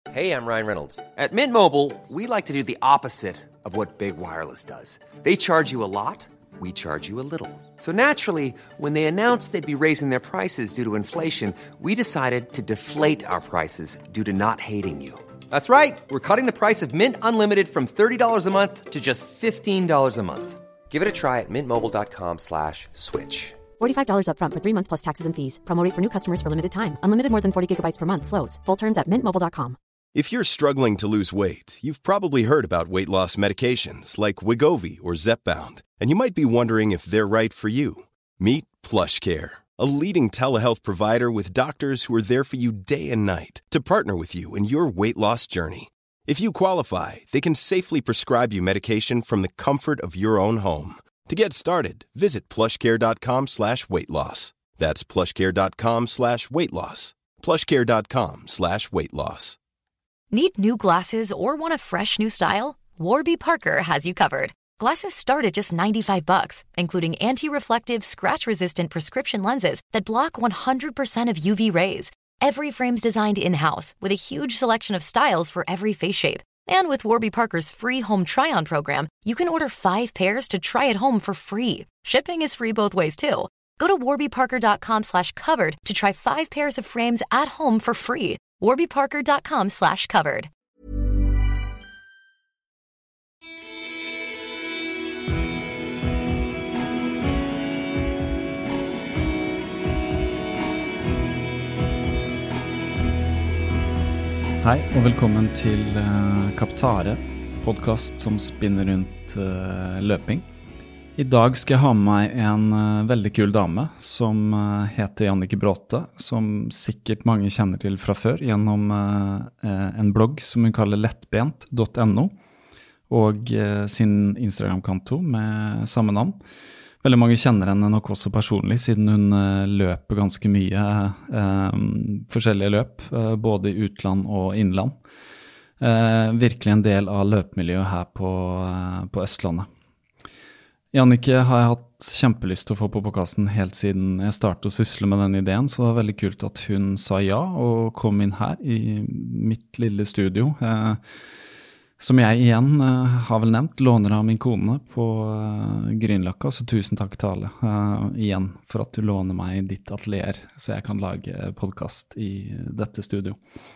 Hey, I'm Ryan Reynolds. At Mint Mobile, we like to do the opposite of what Big Wireless does. They charge you a lot, we charge you a little. So naturally, when they announced they'd be raising their prices due to inflation, we decided to deflate our prices due to not hating you. That's right. We're cutting the price of Mint Unlimited from $30 a month to just $15 a month. Give it a try at mintmobile.com/switch. $45 up front for 3 months plus taxes and fees. Promo rate for new customers for limited time. Unlimited more than 40 gigabytes per month. Slows full terms at mintmobile.com. If you're struggling to lose weight, you've probably heard about weight loss medications like Wegovy or Zepbound, and you might be wondering if they're right for you. Meet PlushCare, a leading telehealth provider with doctors who are there for you day and night to partner with you in your weight loss journey. If you qualify, they can safely prescribe you medication from the comfort of your own home. To get started, visit plushcare.com/weightloss. That's plushcare.com/weightloss. plushcare.com/weightloss. Need new glasses or want a fresh new style? Warby Parker has you covered. Glasses start at just $95, including anti-reflective, scratch-resistant prescription lenses that block 100% of UV rays. Every frame's designed in-house with a huge selection of styles for every face shape. And with Warby Parker's free home try-on program, you can order 5 pairs to try at home for free. Shipping is free both ways, too. Go to warbyparker.com/covered to try 5 pairs of frames at home for free. warbyparker.com/covered. Hei og velkommen til Kaptare, podcast som spinner rundt løping. I dag skal jeg ha med meg en veldig kul dame som heter Jannicke Bråte, som sikkert mange kjenner til fra før gjennom en blogg som hun kaller lettbent.no og sin Instagram-konto med samme navn. Veldig mange kjenner henne nok også personlig, siden hun løper ganske mye forskjellige løp, både i utland og innland. Virkelig en del av løpemiljøet her på Østlandet. Jannicke har jeg hatt kjempelyst til å få på podcasten helt siden jeg startet å sysle med den ideen, så det var veldig kult at hun sa ja og kom inn her i mitt lille studio. Som jeg igjen har vel nevnt, låner av min kone på Grünerløkka, så tusen takk til alle igjen for at du låner meg ditt atelier, så jeg kan lage podcast i dette studio.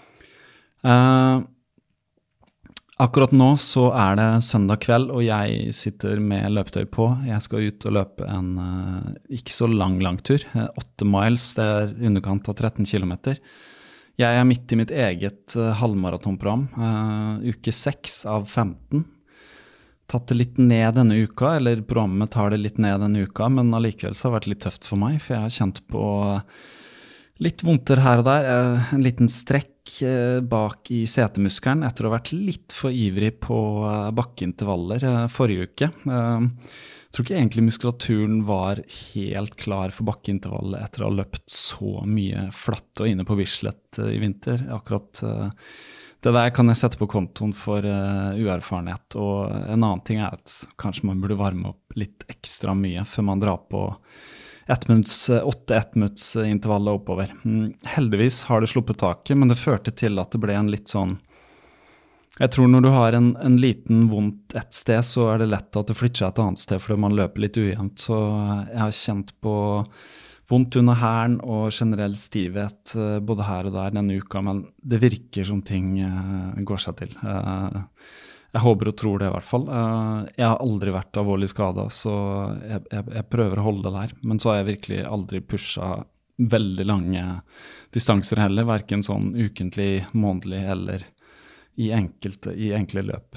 Akkurat nå så det søndag kveld, og jeg sitter med løpetøy på. Jeg skal ut og løpe en ikke så lang tur, 8 miles, det underkant av 13 kilometer. Jeg midt i mitt eget halvmaratonprogram, uke 6 av 15. Tatt det litt ned denne uka, eller programmet tar det litt ned denne uka, men allikevel så har det vært litt tøft for meg, for jeg har kjent på litt vondter her og der, en liten strekk bak i setemuskelen etter å ha vært litt for ivrig på bakkeintervaller forrige uke. Jeg tror ikke egentlig muskulaturen var helt klar for bakkeintervallet etter å ha løpt så mye flatt og inne på Bislett i vinter. Akkurat det der kan jeg sette på kontoen for uerfarenhet, og en annen ting at kanskje man burde varme opp litt ekstra mye før man drar på 8 1-minutts intervallet oppover. Heldigvis har det sluppet taket, men det førte til at det ble en litt sånn. Jeg tror når du har en liten vondt et sted, så det lett at det flytter seg et annet sted, fordi man løper litt ujevnt. Så jeg har kjent på vondt under hælen og generell stivhet både her og der denne uka, men det virker som ting går seg til. Jeg håper og tror det i hvert fall. Jeg har aldri vært alvorlig skadet, så jeg prøver å holde det der. Men så har jeg virkelig aldri pushet veldig lange distanser heller, hverken sånn ukentlig, månedlig eller i enkle løp.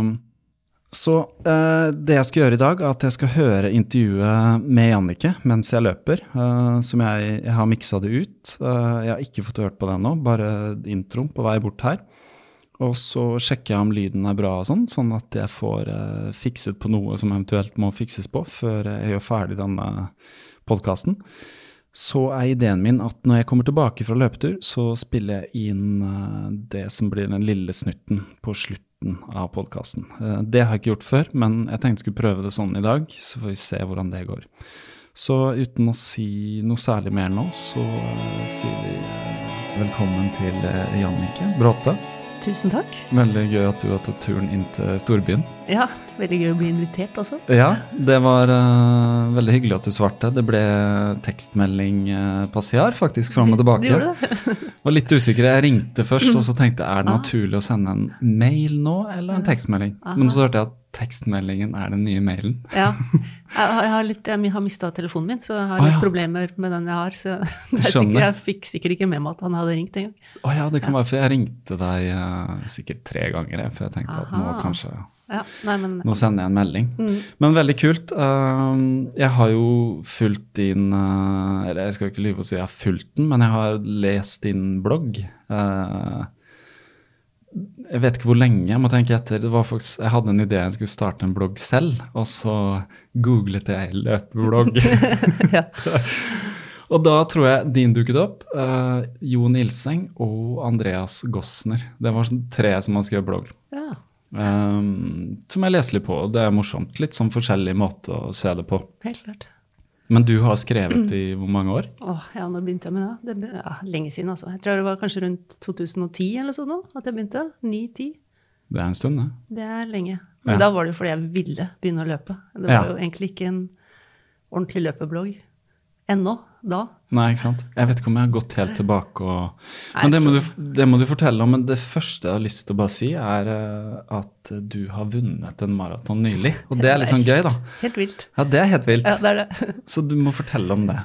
Så det jeg skal gjøre i dag at jeg skal høre intervjuet med Jannicke mens jeg løper, som jeg har mixet det ut. Jeg har ikke fått hørt på det ennå, bare introen på vei bort her. Og så sjekker jeg om lyden bra og sånn at jeg får fikset på noe som eventuelt må fikses på før jeg gjør ferdig denne podcasten. Så ideen min at når jeg kommer tilbake fra løpetur, så spiller jeg inn det som blir den lille snutten på slutten av podcasten. Det har jeg ikke gjort før, men jeg tenkte jeg skulle prøve det sånn i dag, så får vi se hvordan det går. Så uten å si noe særlig mer nå, så sier vi velkommen til Jannicke Bråte. Tusen takk. Veldig gøy at du har tatt turen inn til storbyen. Ja, veldig gøy å bli invitert også. Ja, det var veldig hyggelig at du svarte. Det ble tekstmelding passiar faktisk fram og tilbake. Du gjorde det. Var litt usikker. Jeg ringte først, og så tenkte jeg, det naturlig å sende en mail nå, eller en tekstmelding? Men så hørte jeg at tekstmeldingen den nye mailen. Ja, jeg har mistet telefonen min, så jeg har litt problemer med den jeg har. Så jeg fikk sikkert ikke med meg at han hadde ringt en gang. Ja, det kan være, for jeg ringte deg sikkert 3 ganger, for jeg tenkte at nå kanskje... nå sender jeg en melding. Men veldig kult. Jeg har jo fulgt din, eller jeg skal ikke lyve å si jeg har fulgt den, men jeg har lest din blogg. Jeg vet ikke hvor lenge, jeg må tenke etter. Det var faktisk, jeg hadde en idé, jeg skulle starte en blogg selv, og så googlet jeg løpeblogg. Og da tror jeg din dukket opp, Jon Ilseng og Andreas Gossner. Det var 3 som har skrevet blogg. Ja. Som jeg leser litt på, og det morsomt. Litt sånn forskjellig måte å se det på. Helt klart. Men du har skrevet i hvor mange år? Ja, nå begynte jeg med det. Lenge siden, altså. Jeg tror det var kanskje rundt 2010 eller sånn nå, at jeg begynte. 9-10. Det en stund, det. Det lenge. Men da var det jo fordi jeg ville begynne å løpe. Det var jo egentlig ikke en ordentlig løpeblogg ennå, da. Nei, ikke sant? Jeg vet ikke om jeg har gått helt tilbake og... Men det må du fortelle om, men det første jeg har lyst til å bare si at du har vunnet en maraton nylig, og det litt sånn gøy da. Helt vilt. Ja, det helt vilt. Ja, det det. Så du må fortelle om det.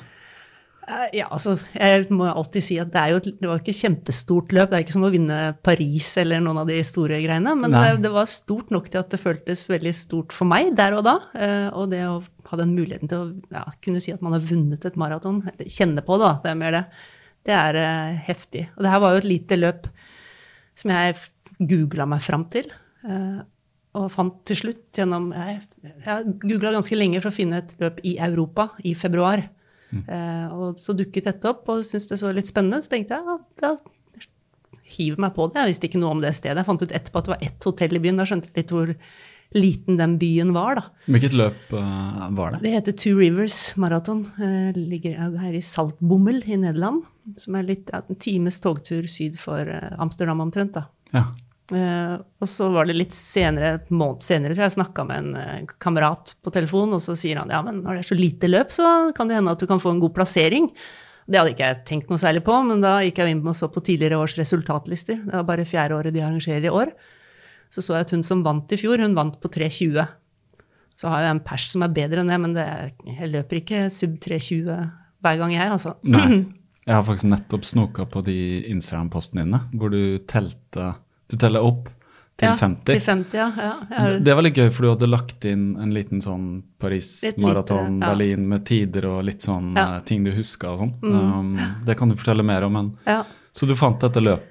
Ja, altså, jeg må alltid si at det var ikke kjempestort løp, det ikke som å vinne Paris eller noen av de store greiene, men det var stort nok til at det føltes veldig stort for meg der og da, og det å ha den muligheten til å kunne si at man har vunnet et maraton, kjenne på det, det mer det. Det heftig. Og det her var jo et lite løp som jeg googlet meg frem til, og fant til slutt gjennom, jeg googlet ganske lenge for å finne et løp i Europa i februar, og så dukket dette opp, og syntes det så litt spennende, så tenkte jeg, da hiver meg på det. Jeg visste ikke noe om det stedet. Jeg fant ut etterpå at det var ett hotell i byen, da skjønte jeg litt hvor liten den byen var da. Hvilket løp var det? Det heter Two Rivers Marathon, ligger her i Saltbommel i Nederland, som litt en times togtur syd for Amsterdam omtrent da. Ja. Og så var det litt senere, et måned senere, så jeg snakket med en kamerat på telefon, og så sier han, ja, men når det så lite løp, så kan det hende at du kan få en god plassering. Det hadde ikke jeg tenkt noe særlig på, men da gikk jeg inn og så på tidligere års resultatlister. Det var bare 4. året de arrangerer i år. Så jeg at hun som vant i fjor, hun vant på 3.20. Så har jeg en pers som bedre enn det, men jeg løper ikke sub 3.20 hver gang jeg, altså. Nei, jeg har faktisk nettopp snoket på de Instagram-postene dine, hvor du teller opp til 50. Til 50, ja. Det var litt gøy, for du hadde lagt inn en liten sånn Paris-maraton, Berlin, med tider og litt sånn ting du husker og sånn. Det kan du fortelle mer om, men så du fant dette løpet,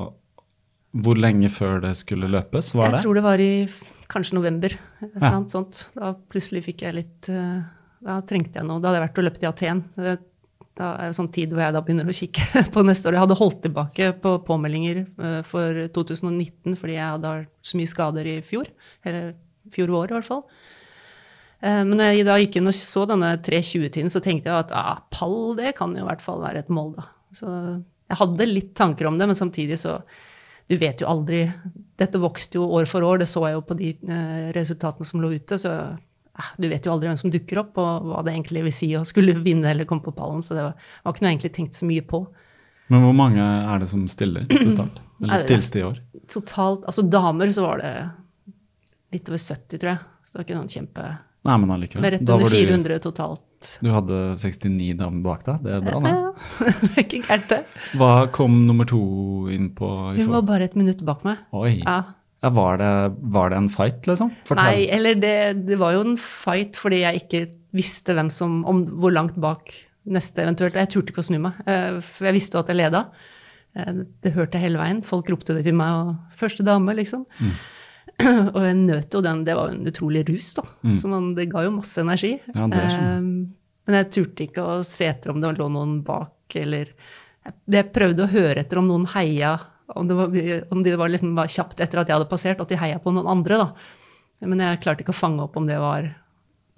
og hvor lenge før det skulle løpes, var det? Jeg tror det var i kanskje november, et eller annet sånt. Da plutselig fikk jeg litt, da trengte jeg noe. Da hadde jeg vært og løpt i Aten. Da det sånn tid hvor jeg da begynner å kikke på neste år. Jeg hadde holdt tilbake på påmeldinger for 2019, fordi jeg hadde så mye skader i fjor, eller fjor år i hvert fall. Men når jeg da gikk inn og så denne 3.20-tiden, så tenkte jeg at pall, det kan jo i hvert fall være et mål da. Så jeg hadde litt tanker om det, men samtidig så, du vet jo aldri, dette vokste jo år for år, det så jeg jo på de resultatene som lå ute, så du vet jo aldri hvem som dukker opp, og hva det egentlig vil si å skulle vinne eller komme på pallen, så det var ikke noe jeg egentlig tenkt så mye på. Men hvor mange det som stiller til start? Eller stillste i år? Totalt, altså damer så var det litt over 70, tror jeg. Så det var ikke noen kjempe... Nei, men allikevel. Med rett under 400 totalt. Du hadde 69 damer bak deg, det bra, da. Ja, det ikke gærent det. Hva kom nummer 2 inn på? Hun var bare 1 minutt bak meg. Oi. Ja. Ja, var det en fight, liksom? Fortell. Nei, eller det var jo en fight fordi jeg ikke visste hvor langt bak neste eventuelt. Jeg turte ikke å snu meg, for jeg visste jo at jeg ledet. Det hørte jeg hele veien. Folk ropte det til meg, og første dame, liksom. Og jeg nøt jo den, det var jo en utrolig rus, da. Så det ga jo masse energi. Ja, det sånn. Men jeg turte ikke å se etter om det lå noen bak, eller... Jeg prøvde å høre etter om noen heia, om det var liksom bare kjapt etter at jeg hadde passert, at de heia på noen andre da. Men jeg klarte ikke å fange opp om det var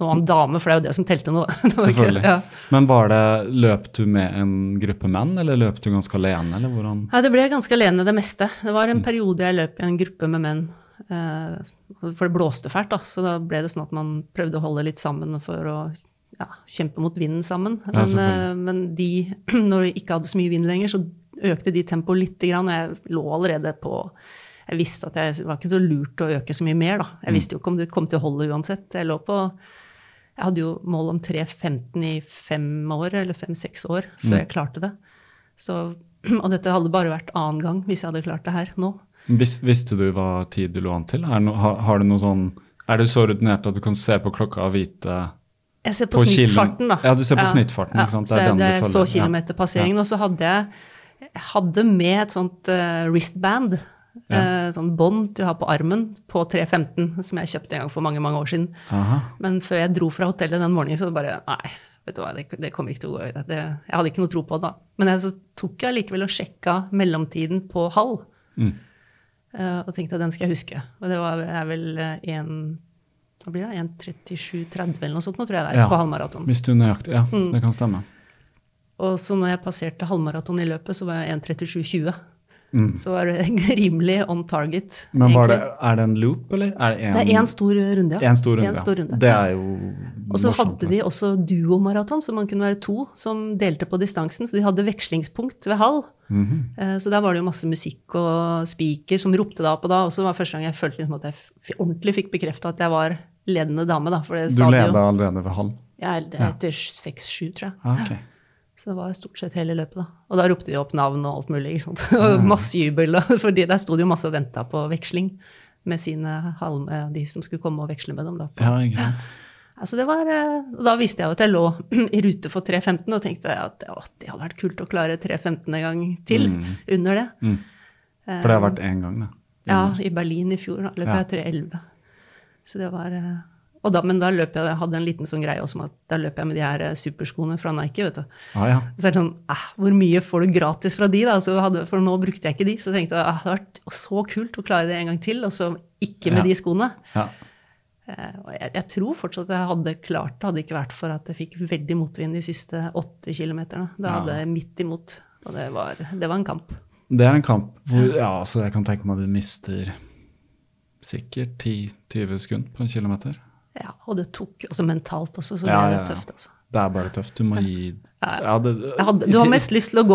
nå var han dame, for det er jo det som telte nå. Selvfølgelig. Ja. Men løp du med en gruppe menn, eller løp du ganske alene, eller hvordan? Ja, det ble ganske alene det meste. Det var en periode jeg løp i en gruppe med menn, for det blåste fælt da, så da ble det sånn at man prøvde å holde litt sammen for å kjempe mot vinden sammen. Men de, når de ikke hadde så mye vind lenger, så økte de tempo litt grann, og jeg lå allerede på. Jeg visste at det var ikke så lurt å øke så mye mer da. Jeg visste jo ikke om det kom til å holde uansett. Jeg hadde jo mål om 3.15 i 5 år, eller 5-6 år, før jeg klarte det. Og dette hadde bare vært annen gang, hvis jeg hadde klart det her nå. Visste du hva tid du lå an til? Har du noe sånn, du så rutinert at du kan se på klokka og vite... Jeg ser på snittfarten da. Ja, du ser på snittfarten, ikke sant? Så jeg så kilometerpasseringen, og så hadde jeg med et sånt wristband, sånn bånd du har på armen på 3.15, som jeg kjøpte en gang for mange, mange år siden. Men før jeg dro fra hotellet den morgenen, så bare, nei, vet du hva, det kommer ikke til å gå i det. Jeg hadde ikke noe tro på det da. Men så tok jeg likevel og sjekket mellomtiden på halv. Og tenkte at den skal jeg huske. Og det er vel 1.37,30 eller noe sånt, nå tror jeg det på halvmaraton. Hvis du nøyaktig, det kan stemme. Og så når jeg passerte halvmaraton i løpet, så var jeg 1.37,20. Så var det rimelig on target. Men er det en loop, eller? Det er en stor runde, En stor runde. Det er jo og så hadde de også duomaraton, så man kunne være 2 som delte på distansen, så de hadde vekslingspunkt ved halv. Så der var det jo masse musikk og speaker som ropte da på da, og så var det første gang jeg følte liksom at jeg ordentlig fikk bekreftet at jeg var ledende dame da. For det du ledet allerede ved halv? Ja, etter 6-7 tror jeg. Ok. Så det var stort sett hele løpet da. Og da ropte de opp navn og alt mulig, ikke sant? Og masse jubel, fordi der stod de jo masse og ventet på veksling med de som skulle komme og veksle med dem da. Ja, ikke sant? Altså det var, da visste jeg jo at jeg lå i rute for 3.15 og tenkte at det hadde vært kult å klare 3.15 en gang til under det. For det har vært en gang da? Ja, i Berlin i fjor da, løp jeg 3.11. Så det var... men da løp jeg hadde en liten sånn greie også, at da løp jeg med de her superskoene fra Nike, vet du. Så det sånn, hvor mye får du gratis fra de da? For nå brukte jeg ikke de, så tenkte jeg, det hadde vært så kult å klare det en gang til, og så ikke med de skoene. Og jeg tror fortsatt at jeg hadde klart det, hadde ikke vært for at jeg fikk veldig motvind de siste 8 kilometerne. Da hadde jeg midt imot, og det var en kamp. Det er en kamp hvor, så jeg kan tenke meg at du mister sikkert 10-20 sekunder på en kilometer. Ja, og det tok også mentalt også, så ble det tøft altså. Det er bare tøft, du må gi... du har mest lyst til å gå.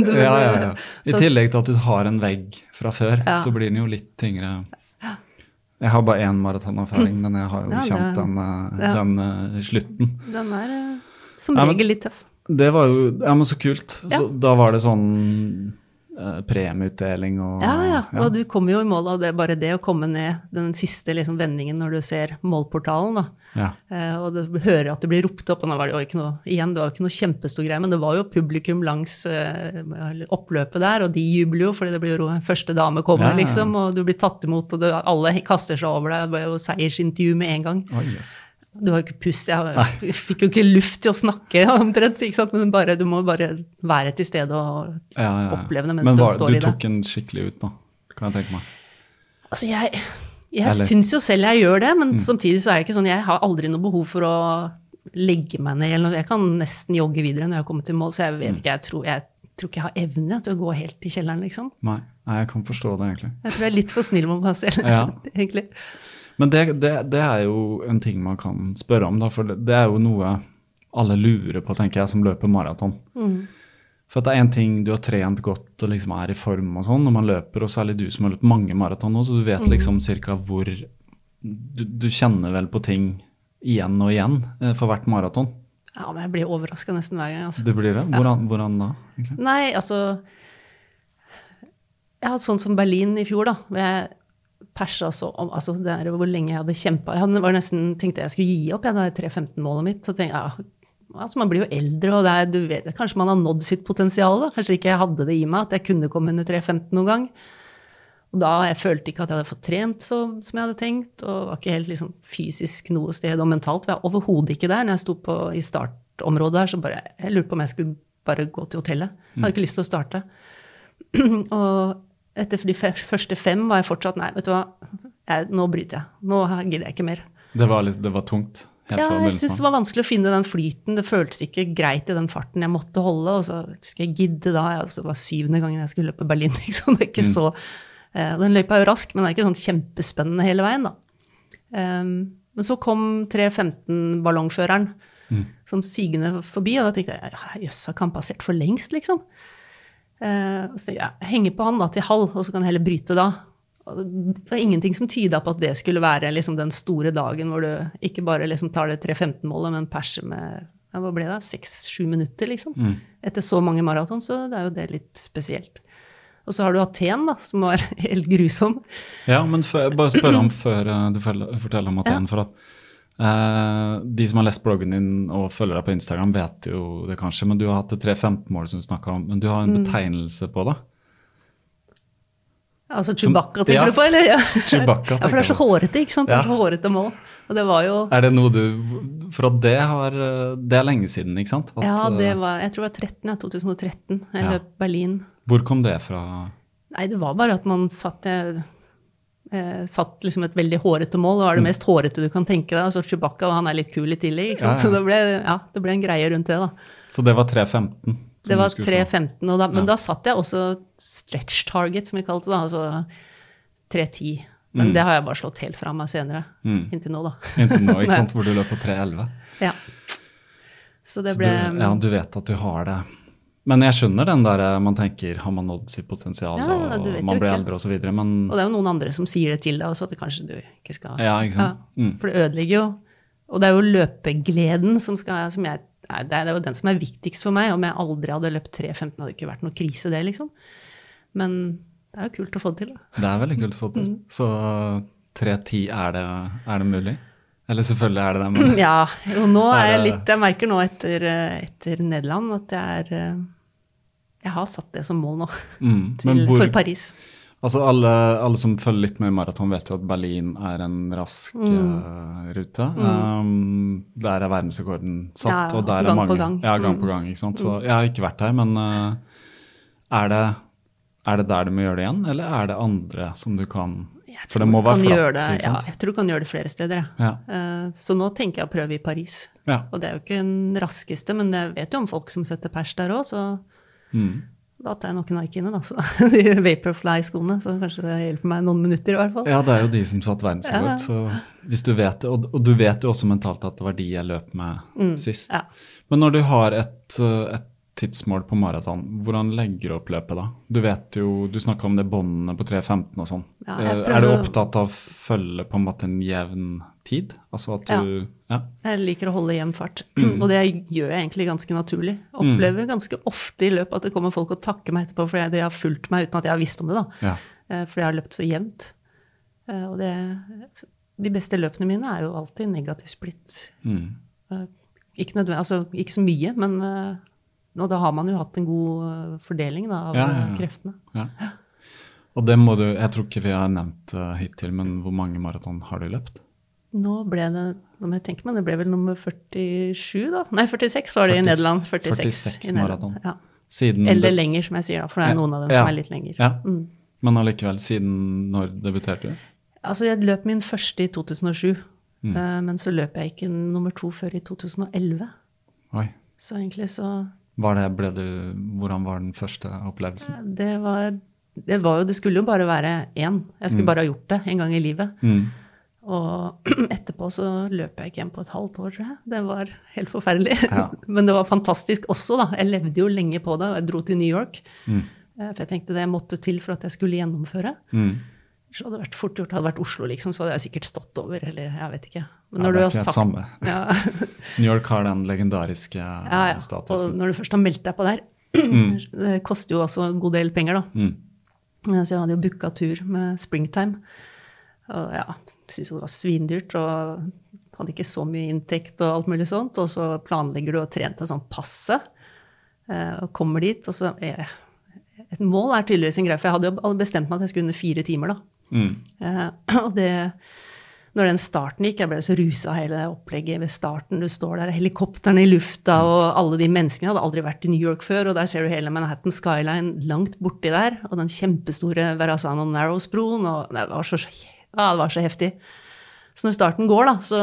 I tillegg til at du har en vegg fra før, så blir den jo litt tyngre. Jeg har bare 1 maratonerfaring, men jeg har jo kjent den slutten. Den er som regel litt tøff. Det var jo, men så kult. Så da var det sånn... premieutdeling og... og du kommer jo i mål av det, bare det å komme ned den siste liksom, vendingen når du ser målportalen da. Og du hører at det blir ropt opp, og nå var det jo ikke noe, igjen, det var jo ikke noe kjempestor greie, men det var jo publikum langs oppløpet der, og de jubler jo, fordi det blir jo første dame kommer liksom, og du blir tatt imot, og alle kaster seg over deg, det var jo seiersintervju med en gang. Du har jo ikke pust, jeg fikk jo ikke luft til å snakke omtrent, ikke sant? Men du må bare være til stede og oppleve det mens du står i det. Men du tok en skikkelig ut da, kan jeg tenke meg? Altså jeg synes jo selv jeg gjør det, men samtidig så er det ikke sånn, jeg har aldri noe behov for å legge meg ned, eller jeg kan nesten jogge videre når jeg har kommet til mål, så jeg vet ikke, jeg tror ikke jeg har evne til å gå helt i kjelleren liksom. Nei, jeg kan forstå det egentlig. Jeg tror jeg er litt for snill med meg selv, egentlig. Men det er jo en ting man kan spørre om da, for det er jo noe alle lurer på, tenker jeg, som løper maraton. For at det er en ting du har trent godt og liksom er i form og sånn, når man løper, og særlig du som har løpt mange maraton nå, så du vet liksom cirka hvor, du kjenner vel på ting igjen og igjen for hvert maraton. Ja, men jeg blir overrasket nesten hver gang. Altså. Du blir det? Hvordan da? Egentlig? Nei, altså, jeg hadde sånn som Berlin i fjor da, hvor jeg persa så om, altså det er hvor lenge jeg hadde kjempet. Jeg var nesten, tenkte jeg skulle gi opp, det 3.15-målet mitt, så tenkte jeg, altså man blir jo eldre, og du vet, kanskje man har nådd sitt potensial da, kanskje ikke jeg hadde det i meg, at jeg kunne komme under 3.15 noen gang. Og da jeg følte ikke at jeg hadde fått trent som jeg hadde tenkt, og var ikke helt liksom, fysisk noe sted, og mentalt var jeg overhodet ikke der. Når jeg stod i startområdet der, så jeg lurte på om jeg skulle bare gå til hotellet. Jeg hadde ikke lyst til å starte. Og etter de første 5 var jeg fortsatt, nei, vet du hva, nå bryter jeg. Nå gidder jeg ikke mer. Det var tungt, helt fra jeg begynnelsen synes av? det var vanskelig å finne den flyten. Det føltes ikke greit i den farten jeg måtte holde, og så skal jeg gidde da. Altså, det var 7. gangen jeg skulle løpe Berlin, liksom. Det er ikke så... Den løypa er jo rask, men det er ikke sånn kjempespennende hele veien da. Men så kom 3.15-ballongføreren sånn sigende forbi, og da tenkte jeg, jøss, har ikke han passert for lengst, liksom? Og så tenkte jeg henger på han da til halv, og så kan jeg heller bryte da. Og det var ingenting som tydet på at det skulle være liksom, den store dagen hvor du ikke bare liksom, tar det 3.15-målet, men perser med, ja, hva ble det, 6-7 minutter liksom. Etter så mange maraton, så det er jo det litt spesielt. Og så har du Aten da, som var helt grusom. Ja, men bare spørre om før du forteller om Aten, for at de som har lest bloggen din og følger deg på Instagram vet jo det kanskje, men du har hatt det 3.15-målet som du snakket om, men du har en betegnelse på det. Altså Chewbacca tenker du på, eller? Ja. Chewbacca, ja, for det er så hårete, ikke sant? Det er så hårete mål. Og det var jo... Er det noe du... For at det er lenge siden, ikke sant? At, ja, det var, jeg tror det var 2013, jeg løp Berlin. Hvor kom det fra? Nei, det var bare at man satt liksom et veldig hårete mål, og var det mest hårete du kan tenke deg. Altså Chewbacca, og han er litt kul i tillegg, ikke sant? Så det ble en greie rundt det da. Så det var 3.15? Det var 3.15, men da satt jeg også stretch target, som vi kalte det, altså 3.10. Men det har jeg bare slått helt fra meg senere, inntil nå da. Inntil nå, ikke sant, hvor du løp på 3.11. Ja. Så det ble... du vet at du har det. Men jeg skjønner den der, man tenker, har man nådd sitt potensial, og man blir eldre og så videre, men... Og det er jo noen andre som sier det til deg også, at det kanskje du ikke skal... Ja, ikke sant? Ja, for det ødelegger jo. Og det er jo løpegleden som det er jo den som er viktigst for meg. Om jeg aldri hadde løpt 3.15, hadde det ikke vært noe krise det, liksom. Men det er jo kult å få det til. Da. Det er veldig kult å få det til. Så 3.10, er det mulig? Eller selvfølgelig er det det. Men ja, og nå er jeg litt, jeg merker nå etter Nederland at jeg har satt det som mål nå for Paris. Altså alle som følger litt med i maraton vet jo at Berlin er en rask rute. Der er verdensrekorden satt, og der er mange... Gang på gang, ikke sant? Så jeg har ikke vært der, men er det der du må gjøre det igjen, eller er det andre som du kan... For det må være flatt, ikke sant? Ja, jeg tror du kan gjøre det flere steder. Ja. Så nå tenker jeg å prøve i Paris. Ja. Og det er jo ikke den raskeste, men jeg vet jo om folk som setter pers der også, så... Da tar jeg noen Nike-ene da, så de Vaporfly-skoene, så kanskje det hjelper meg noen minutter i hvert fall. Ja, det er jo de som satt verdensrekord, så hvis du vet det, og du vet jo også mentalt at det var de jeg løp med sist. Ja. Men når du har et tidsmål på maraton, hvordan legger du opp løpet da? Du vet jo, du snakket om det båndene på 3.15 og sånn. Ja, er du opptatt av å følge på en måte en jevn tid? Altså at du... Ja. Jeg liker å holde jevn fart, og det gjør jeg egentlig ganske naturlig. Opplever ganske ofte i løpet at det kommer folk og takker meg etterpå, fordi de har fulgt meg uten at jeg har visst om det da. Ja. Fordi jeg har løpt så jevnt. Og de beste løpene mine er jo alltid negativt splitt. Ikke nødvendig, altså ikke så mye, men... Og da har man jo hatt en god fordeling da, av kreftene. Ja. Og det må du, jeg tror ikke vi har nevnt hittil, men hvor mange maraton har du løpt? Nå ble det, om jeg tenker meg, det ble vel nummer 47 da. Nei, 46 var det i Nederland. 46 maraton. Ja. Eller lenger, som jeg sier da, for det er noen av dem som er litt lenger. Ja. Men allikevel, siden når debuterte du? Altså, jeg løp min første i 2007, men så løp jeg ikke nummer 2 før i 2011. Oi. Så egentlig så... Hvordan var den første opplevelsen? Det skulle jo bare være én. Jeg skulle bare ha gjort det en gang i livet. Og etterpå så løp jeg ikke hjem på et halvt år, tror jeg. Det var helt forferdelig. Ja. Men det var fantastisk også da. Jeg levde jo lenge på det, og jeg dro til New York. For jeg tenkte det måtte til for at jeg skulle gjennomføre. Så hadde det vært fort gjort, hadde det vært Oslo liksom, så hadde jeg sikkert stått over, eller jeg vet ikke. Men når det er ikke helt samme. Ja. New York har den legendariske statusen. Og når du først har meldt deg på der, det koster jo også en god del penger da. Så jeg hadde jo booket tur med Springtime. Og ja, jeg synes det var svindyrt, og hadde ikke så mye inntekt og alt mulig sånt. Og så planlegger du å trene til sånn passe, og kommer dit, og så et mål er tydeligvis en greie, for jeg hadde jo bestemt meg at jeg skulle under 4 timer da. Og det, når den starten gikk, jeg ble så ruset av hele opplegget ved starten. Du står der, helikopterne i lufta, og alle de menneskene hadde aldri vært i New York før, og der ser du hele Manhattan Skyline langt borti der, og den kjempestore Verrazano Narrows-broen, og det var så heftig. Så når starten går da, så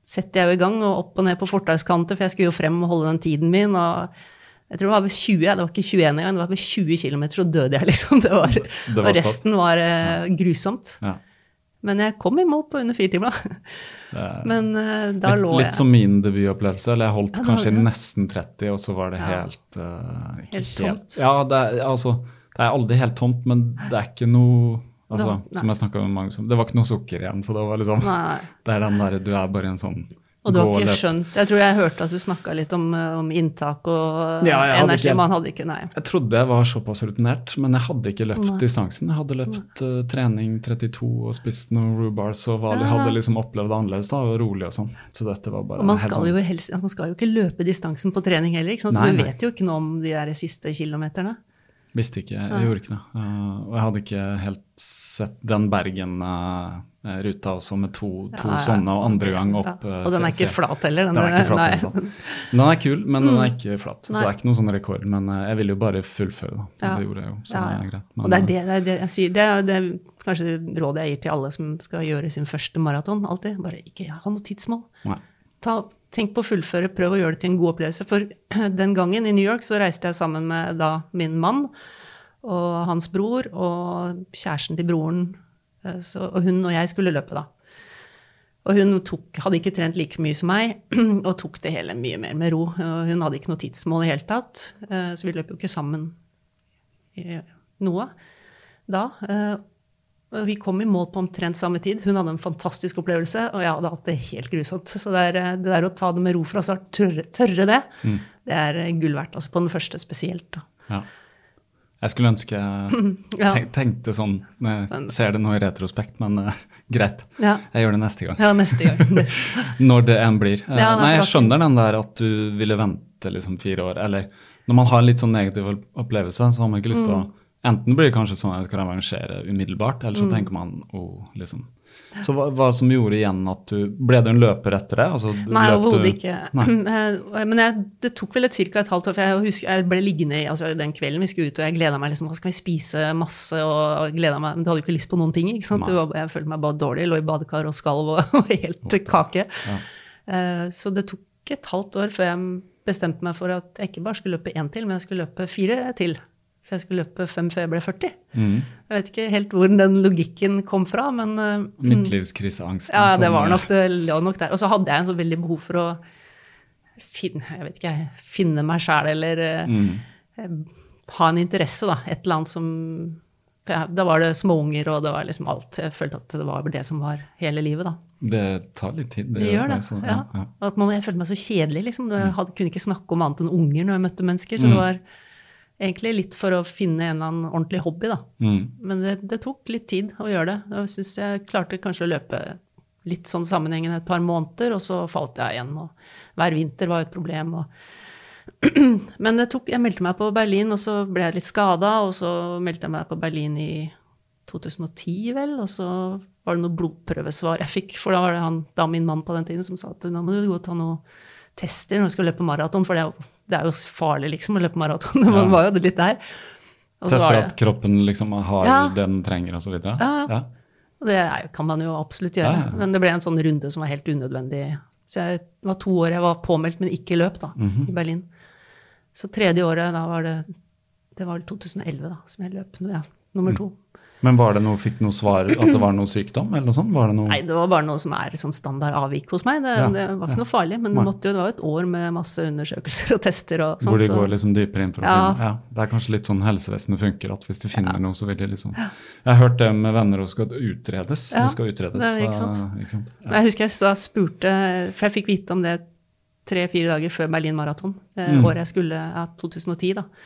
setter jeg jo i gang og opp og ned på fortauskanter, for jeg skulle jo frem og holde den tiden min, og jeg tror det var ved 20, det var ikke 21 engang, det var ved 20 kilometer, så døde jeg liksom. Og resten var grusomt. Ja. Men jeg kom i mål på under 4 timer. Men da lå jeg... Litt som min debutopplevelse, eller jeg holdt kanskje nesten 30, og så var det helt tomt. Ja, det er aldri helt tomt, men det er ikke noe... Altså, som jeg snakket med mange som, det var ikke noe sukker igjen, så det var liksom, det er den der, du er bare en sånn... Og du har ikke skjønt, jeg tror jeg hørte at du snakket litt om inntak og energi, man hadde ikke, nei. Jeg trodde jeg var såpass rutinert, men jeg hadde ikke løpt distansen. Jeg hadde løpt trening 32 og spist noen rhubars, og hadde liksom opplevd det annerledes da, og rolig og sånn. Så dette var bare... Og man skal jo ikke løpe distansen på trening heller, ikke sant? Så du vet jo ikke noe om de der siste kilometerne. Visste ikke, jeg gjorde ikke det. Og jeg hadde ikke helt sett den Bergen-ruta også med to sånne, og andre gang opp. Og den er ikke flat heller. Den er ikke flat, den er kul, men den er ikke flat. Så det er ikke noen sånn rekord, men jeg ville jo bare fullføre da. Det gjorde jeg jo, så det er greit. Men, og det er det jeg sier, det er kanskje rådet jeg gir til alle som skal gjøre sin første maraton, alltid. Bare ikke ha noe tidsmål. Nei. Tenk på å fullføre, prøv å gjøre det til en god opplevelse. For den gangen i New York så reiste jeg sammen med da min mann og hans bror og kjæresten til broren. Og hun og jeg skulle løpe da. Og hun hadde ikke trent like mye som meg, og tok det hele mye mer med ro. Og hun hadde ikke noe tidsmål i hele tatt, så vi løp jo ikke sammen i noe da. Vi kom i mål på omtrent samme tid. Hun hadde en fantastisk opplevelse, og jeg hadde hatt det helt grusomt. Så det der å ta det med ro fra start, tørre det, det er gull verdt, altså på den første spesielt. Da. Ja. Jeg skulle ønske tenkte sånn, jeg ser det nå i retrospekt, men greit, jeg gjør det neste gang. Ja, neste gang. Når det enn blir. Nei, jeg skjønner den der at du ville vente liksom 4 år, eller når man har en litt sånn negativ opplevelse, så har man ikke lyst til å enten blir det kanskje sånn at jeg skal revansjere umiddelbart, eller så tenker man, liksom. Så hva som gjorde igjen at ble du en løper etter det? Altså, nei, overhodet ikke. Nei. Men det tok vel cirka et halvt år, for jeg husker, jeg ble liggende den kvelden vi skulle ut, og jeg gledet meg liksom, hva skal vi spise masse, og gledet meg, men du hadde jo ikke lyst på noen ting, ikke sant? Jeg følte meg bare dårlig, lå i badekar og skalv og helt kake. Ja. Så det tok et halvt år før jeg bestemte meg for at jeg ikke bare skulle løpe 1 til, men jeg skulle løpe 4 til. For jeg skulle løpe 5 før jeg ble 40. Jeg vet ikke helt hvor den logikken kom fra, men... Midtlivskriseangsten. Ja, det var nok det, lå nok der. Og så hadde jeg en så veldig behov for å finne meg selv, eller ha en interesse, da. Et eller annet som... Da var det småunger, og det var liksom alt. Jeg følte at det var det som var hele livet, da. Det tar litt tid. Det gjør det, så, ja. At jeg følte meg så kjedelig, liksom. Jeg kunne ikke snakke om annet enn unger når jeg møtte mennesker, så det var... Egentlig litt for å finne en eller annen ordentlig hobby, da. Men det tok litt tid å gjøre det. Jeg synes jeg klarte kanskje å løpe litt sånn sammenhengende et par måneder, og så falt jeg igjen. Og hver vinter var et problem. Men jeg meldte meg på Berlin, og så ble jeg litt skadet, og så meldte jeg meg på Berlin i 2010, vel, og så var det noe blodprøvesvar jeg fikk, for da var det min mann på den tiden som sa at nå må du gå og ta noe tester når du skal løpe maraton, for det er jo farlig liksom å løpe maraton, man var jo litt der. Tester at kroppen liksom har det den trenger og så videre. Ja. Og det kan man jo absolutt gjøre, men det ble en sånn runde som var helt unødvendig. Så det var 2 år jeg var påmeldt, men ikke løp da, i Berlin. Så 3. året, da var det var vel 2011 da, som jeg løp, nummer 2. Men var det fikk noe svar at det var noe sykdom, eller noe sånt? Var det noe... Nei, det var bare noe som sånn standard avvik hos meg. Det var ikke noe farlig, men det var jo et år med masse undersøkelser og tester og sånt. Hvor de går liksom dypere inn for å finne. Ja, det er kanskje litt sånn helsevesenet funker, at hvis de finner noe, så vil de liksom... Jeg har hørt det med venner og skal utredes. Ja, det skal utredes. Det ikke sant. Ja. Jeg husker jeg spurte, for jeg fikk vite om det 3-4 dager før Berlin Marathon, året jeg skulle, 2010 da.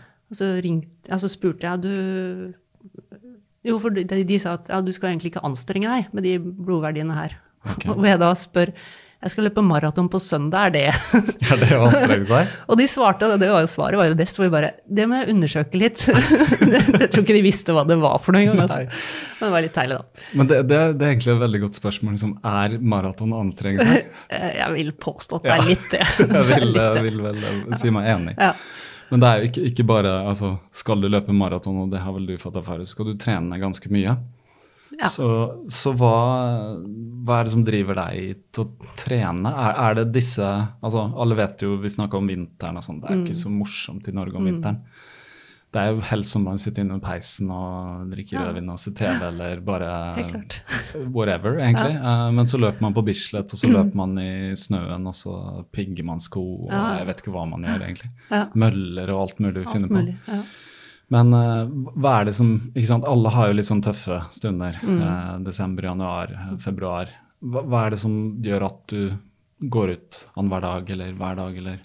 Og så spurte jeg, Jo, for de sa at du skal egentlig ikke anstrenge deg med de blodverdiene her. Okay. Og jeg da spør, jeg skal løpe maraton på søndag, det? Ja, det var anstrenge seg. Og de svarte, det var jo svaret var jo det beste, for vi bare, det må jeg undersøke litt. Jeg tror ikke de visste hva det var for noe gang, altså. Men det var litt deilig da. Men det er egentlig et veldig godt spørsmål, liksom, er maraton anstrenge seg? Jeg vil påstå at det er litt det. Jeg vil vel si meg enig. Ja. Men det er jo ikke bare, altså, skal du løpe maraton, og det har vel du fått erfare, så skal du trene ganske mye. Ja. Så hva hva det som driver deg til å trene? Er det disse, altså alle vet jo, vi snakker om vinteren og sånn, det ikke så morsomt i Norge om vinteren. Det jo helst som man sitter inne i peisen og drikker rødvin og ser TV, eller bare whatever, egentlig. Men så løper man på Bislett, og så løper man i snøen, og så pigger man sko, og jeg vet ikke hva man gjør, egentlig. Møller og alt mulig vi finner på. Men hva det som, ikke sant, alle har jo litt sånn tøffe stunder, desember, januar, februar. Hva det som gjør at du går ut hver dag, eller?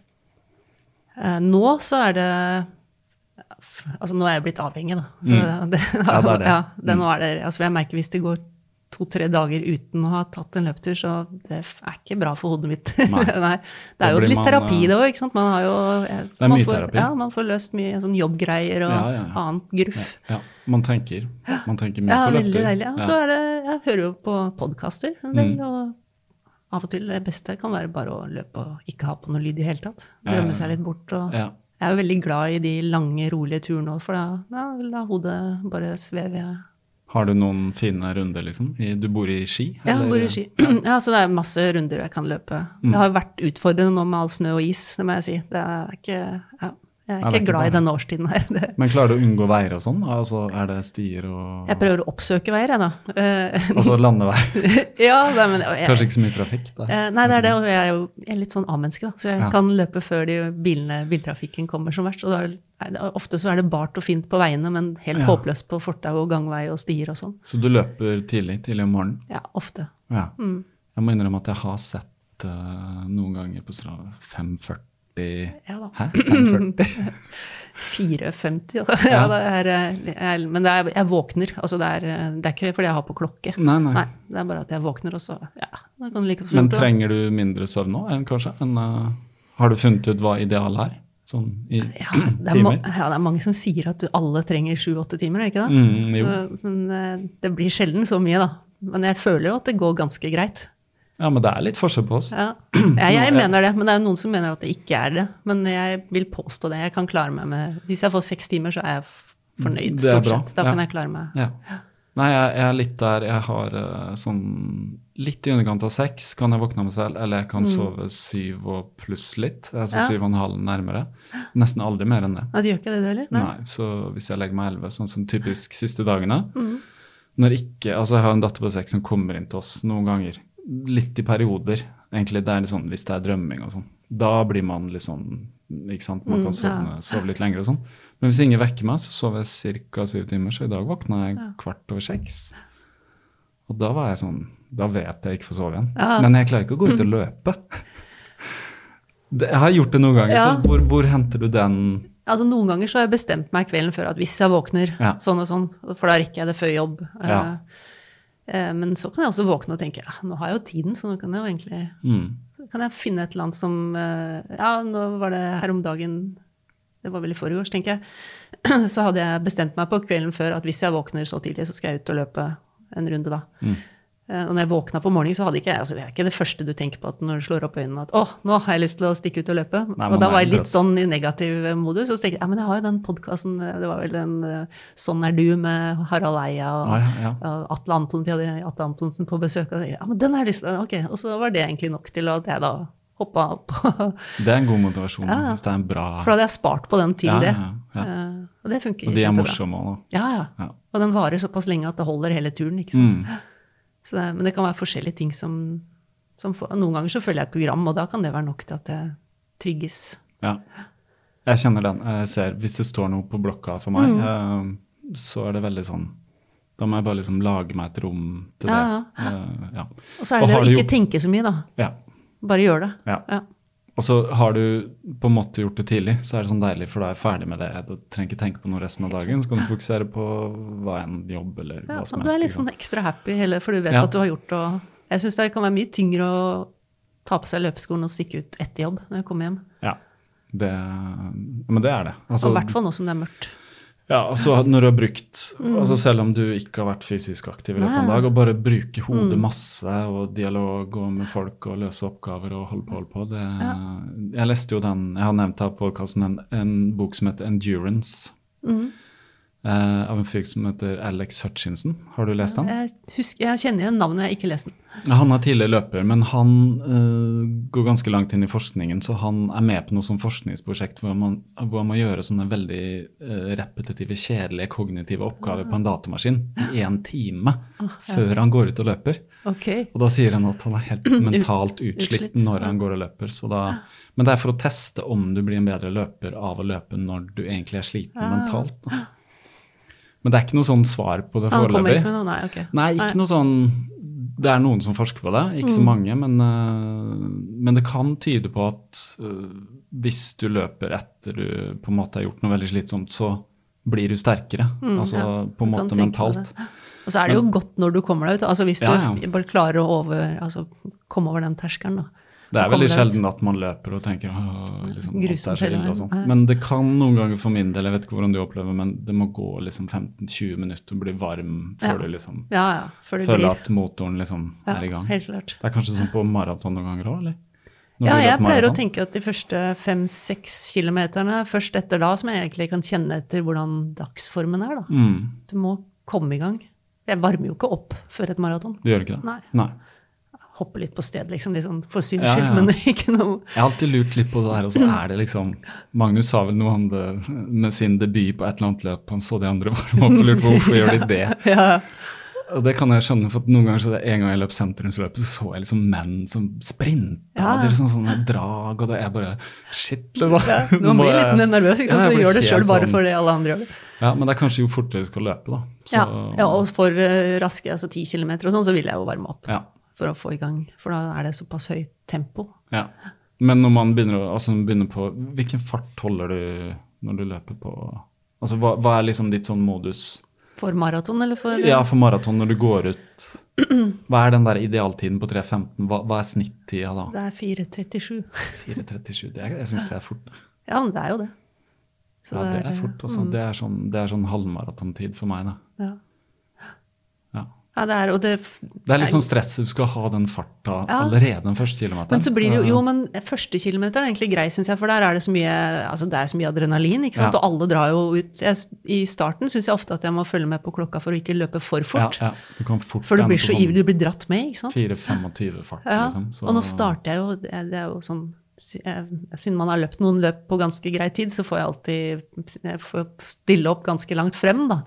Nå så det, altså nå jeg blitt avhengig da. Så det. Nå det, altså jeg merker hvis det går 2-3 dager uten å ha tatt en løptur, så det ikke bra for hodet mitt. Nei. Det jo litt terapi det også, ikke sant? Man har jo, det mye terapi. Ja, man får løst mye sånn jobbgreier og annet gruff. Ja, man tenker mye på løptur. Ja, veldig deilig. Ja. Så det, jeg hører jo på podcaster en del, og av og til det beste kan være bare å løpe og ikke ha på noe lyd i hele tatt. Drømme seg litt bort. Og jeg jo veldig glad i de lange, rolige turene, for da hodet bare svever. Har du noen fine runder, liksom? Du bor i Ski? Ja, jeg bor i Ski. Ja, så det masse runder jeg kan løpe. Det har vært utfordrende nå med all snø og is, det må jeg si. Det ikke, jeg ikke glad i den årstiden her. Men klarer du å unngå veier og sånn? Altså, det stier og... Jeg prøver å oppsøke veier, jeg da. Altså landevei? Ja, men... Kanskje ikke så mye trafikk da? Nei, det det, og jeg jo litt sånn A-menneske da, så jeg kan løpe før biltrafikken kommer som verst, og ofte så det bart og fint på veiene, men helt håpløst på fortau og gangvei og stier og sånn. Så du løper tidlig om morgenen? Ja, ofte. Ja. Jeg må innrømme at jeg har sett noen ganger på strava 5:40. Hæ? 5:40? 4:50. Ja, men jeg våkner. Altså det ikke fordi jeg har på klokke. Nei. Det bare at jeg våkner, og så da kan du like Men trenger du mindre søvn nå kanskje? Har du funnet ut hva ideal Sånn i timer? Det mange som sier at alle trenger 7-8 timer, ikke det? Jo. Men det blir sjelden så mye da. Men jeg føler jo at det går ganske greit. Ja, men det litt forskjell på oss. Ja, jeg mener det, men det jo noen som mener at det ikke det. Men jeg vil påstå det. Jeg kan klare meg med, hvis jeg får 6 timer, så jeg fornøyd stort sett. Da kan jeg klare meg. Ja. Nei, jeg litt der, jeg har sånn, litt i underkant av 6 kan jeg våkne meg selv, eller jeg kan sove 7 og pluss litt, altså 7,5 nærmere. Nesten aldri mer enn det. Ja, det gjør ikke det du heller? Nei, så hvis jeg legger meg 11, sånn typisk siste dagene, når ikke, altså jeg har en datter på 6 som kommer inn til oss noen ganger, litt i perioder, egentlig det litt sånn, hvis det drømming og sånn, da blir man litt sånn, ikke sant, man kan sove litt lenger og sånn. Men hvis ingen vekker meg, så sover jeg cirka 7 timer, så i dag våkna jeg 5:15. Og da var jeg sånn, da vet jeg ikke får sove igjen. Men jeg klarer ikke å gå ut og løpe. Jeg har gjort det noen ganger, så hvor henter du den? Altså noen ganger så har jeg bestemt meg kvelden før at hvis jeg våkner sånn og sånn, for da rekker jeg det før jobb. Men så kan jeg også våkne og tenke, nå har jeg jo tiden, så nå kan jeg jo egentlig kan jeg finne et eller annet som, nå var det her om dagen, det var vel i forrige års, tenker jeg, så hadde jeg bestemt meg på kvelden før at hvis jeg våkner så tidlig, så skal jeg ut og løpe en runde da. Og når jeg våkna på morgenen, så hadde ikke jeg, altså det ikke det første du tenker på at når du slår opp øynene, at nå har jeg lyst til å stikke ut og løpe. Nei, og da var jeg litt sånn i negativ modus, og så tenkte jeg, men jeg har jo den podcasten, det var vel den Sånn du med Harald Eia og Atle Antonsen, de hadde Atle Antonsen på besøk, og jeg tenkte, men den har jeg lyst til, ok. Og så var det egentlig nok til at jeg da hoppet opp. Det en god motivasjon, hvis det en bra... For da hadde jeg spart på den til det. Og det funker kjempebra. Og de morsomme også. Ja. Og den varer såpass lenge at det holder hele turen, ikke sant? Men det kan være forskjellige ting som noen ganger så følger jeg et program, og da kan det være nok til at det trigges. Ja, jeg kjenner den. Jeg ser, hvis det står noe på blokka for meg, så det veldig sånn, da må jeg bare liksom lage meg et rom til det. Og så det å ikke tenke så mye da. Ja. Bare gjør det. Ja. Og så har du på en måte gjort det tidlig, så det sånn deilig, for da jeg ferdig med det. Du trenger ikke tenke på noe resten av dagen, så kan du fokusere på hva en jobb eller hva som helst. Du litt sånn ekstra happy, for du vet at du har gjort det. Og jeg synes det kan være mye tyngre å ta på seg løpeskolen og stikke ut etter jobb når jeg kommer hjem. Ja, men det det. Altså, og i hvert fall nå som det mørkt. Ja, altså når du har brukt, altså selv om du ikke har vært fysisk aktiv i løpet av en dag, og bare bruke hodet masse, og dialog og med folk, og løse oppgaver, og holde på det. Jeg leste jo jeg har nevnt her på podcasten en bok som heter Endurance. av en fyr som heter Alex Hutchinson. Har du lest han? Jeg kjenner igjen navnet, jeg har ikke lest den. Han er tidligere løper, men han går ganske langt inn i forskningen, så han er med på noe sånn forskningsprosjekt hvor man må gjøre sånne veldig repetitive, kjedelige, kognitive oppgaver på en datamaskin i 1 time før han går ut og løper. Okay. Og da sier han at han er helt mentalt utslitt når han går og løper. Men det er for å teste om du blir en bedre løper av å løpe når du egentlig er sliten mentalt. Da. Men det er ikke noe sånn svar på det foreløpig. Han kommer ikke med noe, nei, ok. Nei, ikke noe sånn, det er noen som forsker på det, ikke så mange, men det kan tyde på at hvis du løper etter du på en måte har gjort noe veldig slitsomt, så blir du sterkere, altså på en måte mentalt. Og så er det jo godt når du kommer deg ut, altså hvis du bare klarer å komme over den terskelen da. Det er veldig sjelden at man løper og tenker liksom, grusomt og sånt. Men det kan noen ganger for min del, jeg vet ikke hvordan du opplever, men det må gå liksom 15-20 minutter og bli varm før du liksom føler at motoren liksom er i gang. Helt klart. Det er kanskje sånn på maraton noen ganger også, eller? Jeg pleier å tenke at de første 5-6 kilometerne, først etter da, som jeg egentlig kan kjenne etter hvordan dagsformen er da. Du må komme i gang. Jeg varmer jo ikke opp før et maraton. Du gjør ikke det? Nei. Hoppe litt på sted, liksom for syns skyld, men ikke noe. Jeg har alltid lurt litt på det her, og så er det liksom, Magnus sa vel noe om det med sin debut på et eller annet løp, han så de andre varme opp og lurte på hvorfor gjør de det. Og det kan jeg skjønne, for noen ganger så det en gang jeg løp sentrumsløpet, så jeg liksom menn som sprintet, det er liksom sånne drag, og det er bare shit, liksom. Man blir litt nervøs, ikke sant, så gjør det selv bare for det alle andre gjør det. Ja, men det er kanskje jo fortere du skal løpe da. Så. Ja, og for raske, altså 10 kilometer og sånn, så vil jeg jo varme opp. Ja. For å få i gang, for da er det såpass høyt tempo. Ja, men når man begynner på, hvilken fart holder du når du løper på, altså hva er liksom ditt sånn modus? For maraton eller for? Ja, for maraton når du går ut. Hva er den der idealtiden på 3.15? Hva er snittida da? Det er 4.37. 4.37, jeg synes det er fort. Ja, men det er jo det. Så ja, det er fort også. Det er sånn halvmaratontid for meg da. Ja. Ja, det er litt sånn stress, du skal ha den farta allerede den første kilometeren. Men så blir det men første kilometer er egentlig grei, synes jeg, for der er det så mye, det er så mye adrenalin, ikke sant? Og alle drar jo ut. I starten synes jeg ofte at jeg må følge med på klokka for å ikke løpe for fort. Ja. Du kan fort for du blir så ivrig, du blir dratt med, ikke sant? 4.25 fart, liksom. Så. Og nå starter jeg jo, det er jo sånn, siden man har løpt noen løp på ganske grei tid, så får jeg får stille opp ganske langt frem da.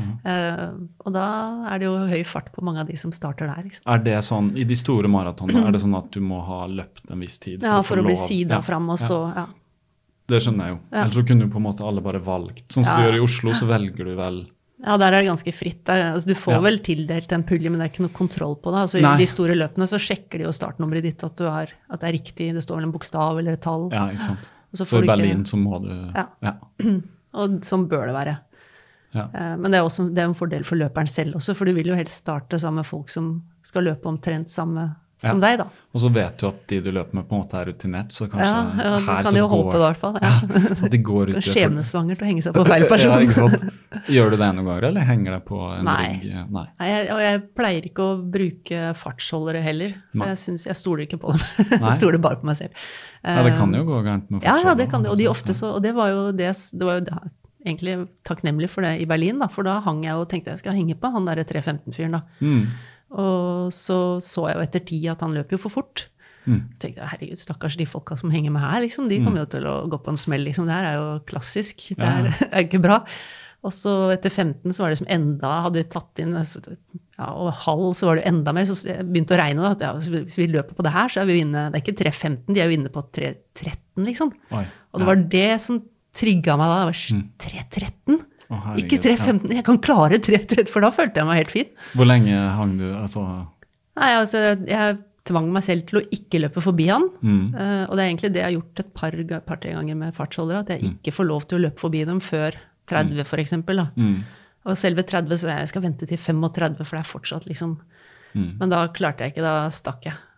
Og da er det jo høy fart på mange av de som starter der. Liksom. Er det sånn, i de store maratonene, er det sånn at du må ha løpt en viss tid? For å bli sida frem og stå, Det skjønner jeg jo. Ellers så kunne jo på en måte alle bare valgt. Sånn som du gjør i Oslo, så velger du vel... Ja, der er det ganske fritt. Du får vel tildelt en pulje, men det er ikke noe kontroll på det. Altså, i de store løpene så sjekker de jo startnummeret ditt at det er riktig. Det står vel en bokstav eller et tall. Ja, ikke sant. Så i Berlin så må du... Ja. Og sånn bør det være. Ja. Men det er en fordel for løperen selv også, for du vil jo helst starte sammen med folk som skal løpe omtrent samme som deg da. Og så vet du at de du løper med på en måte er rutinert, så kanskje her kan så jo håpe det i hvert fall. At de går ut. Skjebnesvanger til å henge seg på feil person. Ikke sant? Gjør du det noen ganger, eller henger det på en rygg? Nei. Jeg pleier ikke å bruke fartsholdere heller. Jeg stoler ikke på dem. Jeg stoler bare på meg selv. Ja, det kan jo gå gærent med fartsholdere. Ja, det kan det. Og de ofte så, og det var jo egentlig takknemlig for det i Berlin da, for da hang jeg og tenkte jeg skal henge på han der 3.15-fyren da. Og så jeg jo etter 10 at han løper jo for fort. Så tenkte jeg, herregud, stakkars de folka som henger med her, liksom, de kommer jo til å gå på en smell, liksom. Det her er jo klassisk, det er ikke bra. Og så etter 15 så var det som enda, hadde vi tatt inn, og halv så var det enda mer, så jeg begynte å regne da, at hvis vi løper på det her, så er vi inne, det er ikke 3.15, de er jo inne på 3.13, liksom. Og det var det som trigget meg da, det var 3.13. Ikke 3.15, jeg kan klare 3.13, for da følte jeg meg helt fin. Hvor lenge hang du? Nei, jeg tvang meg selv til å ikke løpe forbi han, og det er egentlig det jeg har gjort et par-tre ganger med fartsholdere, at jeg ikke får lov til å løpe forbi dem før 30 for eksempel. Og selve 30, så jeg skal vente til 35, for det er fortsatt liksom, men da klarte jeg ikke, da stakk jeg.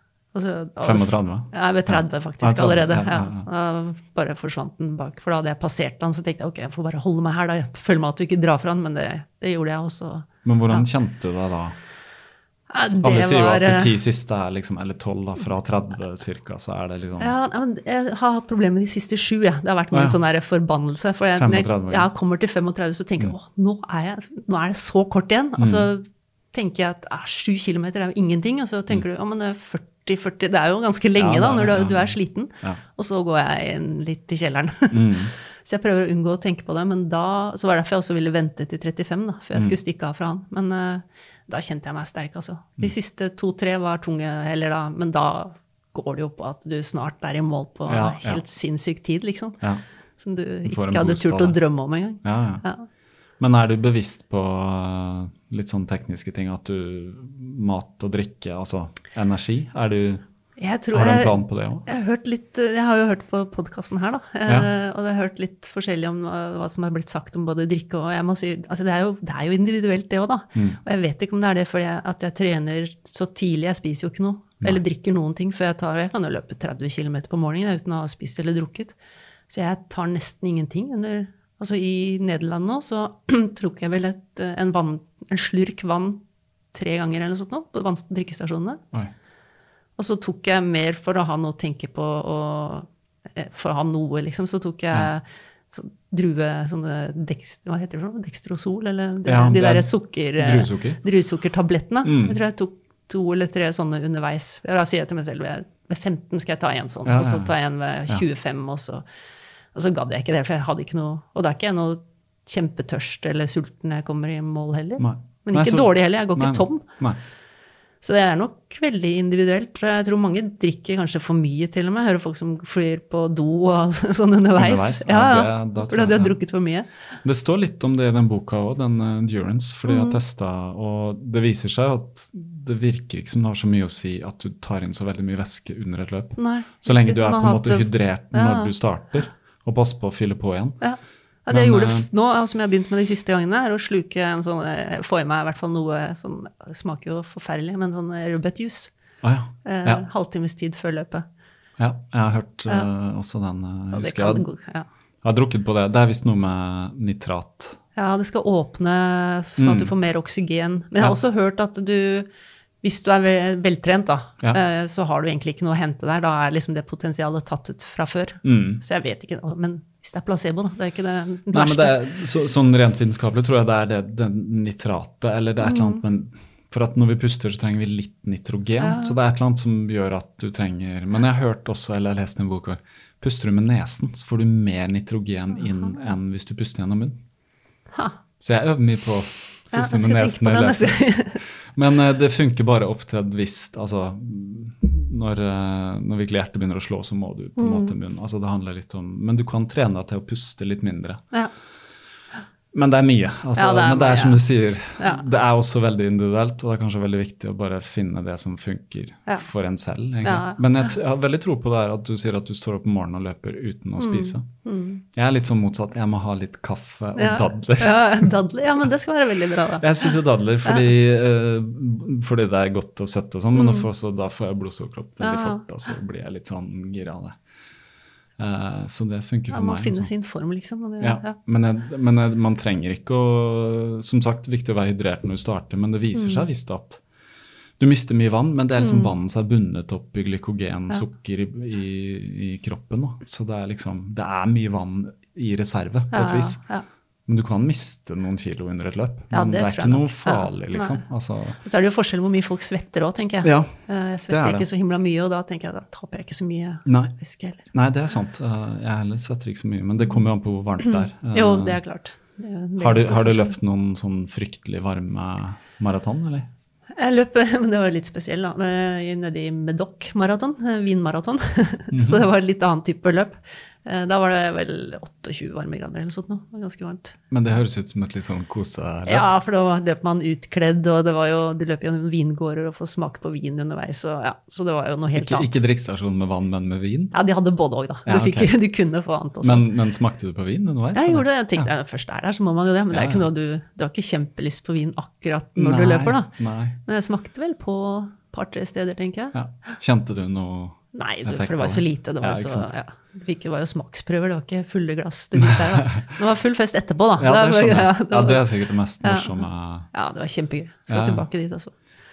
35? Ja, ved 30 faktisk allerede. Da bare forsvant den bak, for da hadde jeg passert han, så tenkte jeg, ok, jeg får bare holde meg her da, jeg føler meg at du ikke drar fra han, men det gjorde jeg også. Men hvordan kjente du deg da? Ja, Alle sier jo at de 10 siste liksom, eller 12 da, fra 30 cirka, så det liksom... Ja, men jeg har hatt problemer med de siste 7, ja. Det har vært min sånn der forbannelse. For når jeg kommer til 35, så tenker jeg, nå er det så kort igjen. Og så tenker jeg at 7 kilometer er jo ingenting, og så tenker du, men det er 40, det er jo ganske lenge da, når du er sliten. Ja. Og så går jeg inn litt i kjelleren. Så jeg prøver å unngå å tenke på det, men så var det derfor jeg også ville vente til 35 da, for jeg skulle stikke av fra han. Men da kjente jeg meg sterk, altså. De siste 2-3 var tunge heller da, men da går det jo på at du snart er i mål på helt sinnssyk tid, liksom. Ja. Som du ikke hadde turt å drømme om en gang. Ja. Men du bevisst på litt sånn tekniske ting, at du mat og drikke, altså energi, har du en plan på det også? Jeg har jo hørt på podcasten her da, og jeg har hørt litt forskjellig om hva som har blitt sagt om både drikke og jeg må si, altså det er jo individuelt det også da, og jeg vet ikke om det er det fordi at jeg trener så tidlig, jeg spiser jo ikke noe, eller drikker noen ting før jeg kan jo løpe 30 kilometer på morgenen uten å ha spist eller drukket, så jeg tar nesten ingenting altså i Nederland nå, så tok jeg vel en slurk vann 3 ganger eller sånt nå, på drikkestasjonene. Og så tok jeg mer for å ha noe å tenke på, og for å ha noe, liksom, så tok jeg hva heter det for noe? Dextrosol, eller de der druvsukkertablettene. Jeg tror jeg tok 2 eller 3 sånne underveis. Da sier jeg til meg selv, ved 15 skal jeg ta en sånn, og så tar jeg en ved 25, og så gadd jeg ikke det, for jeg hadde ikke noe, og da er ikke jeg noe kjempetørst eller sulten når jeg kommer i mål heller. Men ikke dårlig heller, jeg går ikke tom. Så det er nok veldig individuelt. Jeg tror mange drikker kanskje for mye til og med. Jeg hører folk som flyr på do og sånn underveis. Fordi de har drukket for mye. Det står litt om det i den boka også, den Endurance, fordi jeg har testet, og det viser seg at det virker ikke som det har så mye å si at du tar inn så veldig mye væske under et løp. Nei, så lenge du på en måte hydrert når du starter, og passer på å fylle på igjen. Ja, det jeg gjorde nå, som jeg har begynt med de siste gangene, å sluke en sånn, få i meg i hvert fall noe sånn, det smaker jo forferdelig, men sånn rødbetjuice. Halvtimes tid før løpet. Ja, jeg har hørt også den, jeg har drukket på det. Det er visst noe med nitrat. Ja, det skal åpne sånn at du får mer oksygen. Men jeg har også hørt at hvis du er veltrent da, så har du egentlig ikke noe å hente der. Da er liksom det potensialet tatt ut fra før. Så jeg vet ikke, men hvis det er placebo da, det er ikke det verste. Nei, men sånn rent vitenskapelig tror jeg det er det nitratet, eller det er et eller annet, men for at når vi puster så trenger vi litt nitrogen, så det er et eller annet som gjør at du trenger, men jeg har hørt også, eller jeg har lest en bok, puster du med nesen, så får du mer nitrogen inn enn hvis du puster gjennom munnen. Så jeg øver mye på å puste med nesen. Men det funker bare opp til et visst, altså når virkelig hjertet begynner å slå, så må du på en måte munnen. Altså det handler litt om, men du kan trene deg til å puste litt mindre. Men det er mye, altså, men det er som du sier, det er også veldig individuelt, og det er kanskje veldig viktig å bare finne det som funker for en selv, egentlig. Men jeg har veldig tro på det her, at du sier at du står opp om morgenen og løper uten å spise. Jeg er litt sånn motsatt, jeg må ha litt kaffe og dadler. Dadler, men det skal være veldig bra da. Jeg spiser dadler fordi det er godt og søtt og sånn, men da får jeg blodsukkerkropp veldig fort, og så blir jeg litt sånn gira av det. Så det funker for meg. Man må finne sin form, liksom. Men man trenger ikke å, som sagt, viktig å være hydrert når du starter, men det viser seg visst at du mister mye vann, men det er liksom vannet som er bundet opp i glykogen, sukker i kroppen. Så det er liksom, det er mye vann i reserve på et vis. Men du kan miste noen kilo under et løp. Men det er ikke noe farlig, liksom. Altså, så er det jo forskjell hvor mye folk svetter også, tenker jeg. Jeg svetter ikke så himla mye, og da tenker jeg, da taper jeg ikke så mye væske heller. Nei, det er sant. Jeg heller svetter ikke så mye, men det kommer jo an på hvor varmt det er. Jo, det er klart. Har du løpt noen sånn fryktelig varme maraton, eller? Jeg løp, men det var litt spesiell da, nede i Medoc-maraton, Wien-maraton. Så det var et litt annen type løp. Da var det vel 28 varmegrader eller sånt nå, det var ganske varmt. Men det høres ut som et litt sånn koseløp. Ja, for da løp man utkledd, og det var jo, du løp jo noen vingårder og får smake på vin underveis, så det var jo noe helt annet. Ikke drikkestasjon med vann, men med vin? Ja, de hadde både også da. Du kunne få annet også. Men smakte du på vin underveis? Jeg gjorde det, jeg tenkte først der, så må man jo det, men det er ikke noe du har ikke kjempelyst på vin akkurat når du løper da. Men jeg smakte vel på par-tre steder, tenker jeg. Kjente du noe? Nei, for det var så lite, det var jo smaksprøver, det var ikke fulle glass du fikk der da. Det var full fest etterpå da. Det er sikkert det mest morsomme. Ja, det var kjempegøy. Skal tilbake dit altså.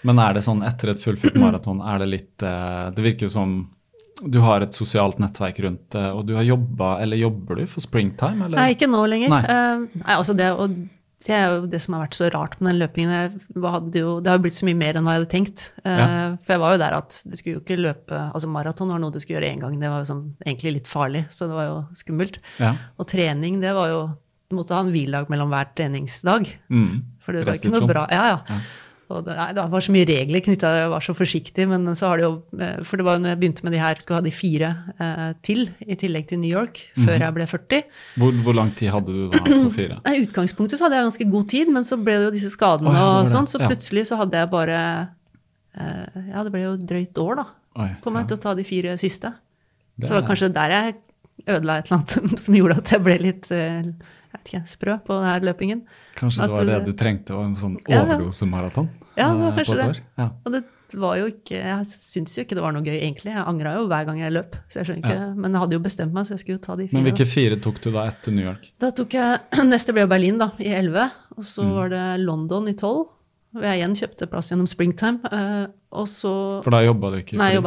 Men det sånn, etter et fullført maraton, det litt, det virker jo som du har et sosialt nettverk rundt det, og du har jobbet, eller jobber du for Springtime? Eller? Nei, ikke nå lenger. Nei. Altså det jo det som har vært så rart med den løpingen. Det har jo blitt så mye mer enn hva jeg hadde tenkt. For jeg var jo der at du skulle jo ikke løpe, altså maraton var noe du skulle gjøre en gang, det var jo sånn, egentlig litt farlig, så det var jo skummelt. Og trening, det var jo, du måtte ha en hviledag mellom hver treningsdag, for det var ikke noe bra. Ja. Og det var så mye regler knyttet, jeg var så forsiktig, men så har det jo, for det var jo når jeg begynte med de her, skulle ha de 4 til, i tillegg til New York, før jeg ble 40. Hvor lang tid hadde du da på 4? I utgangspunktet så hadde jeg ganske god tid, men så ble det jo disse skadene og sånn, så plutselig så hadde jeg bare, det ble jo drøyt år da, på meg til å ta de 4 siste. Så det var kanskje der jeg ødela et eller annet som gjorde at jeg ble litt... jeg vet ikke, sprø på denne løpingen. Kanskje det var det du trengte, en sånn overdosemaraton? Ja, det var kanskje det. Ja. Og det var jo ikke, jeg synes jo ikke det var noe gøy egentlig. Jeg angret jo hver gang jeg løp, så jeg skjønner ikke, men jeg hadde jo bestemt meg, så jeg skulle jo ta de 4. Men hvilke 4 tok du da etter New York? Da tok jeg, neste ble jo Berlin da, i 11, og så var det London i 12, hvor jeg igjen kjøpte plass gjennom Springtime, og så... For da jobbet du ikke? Nei,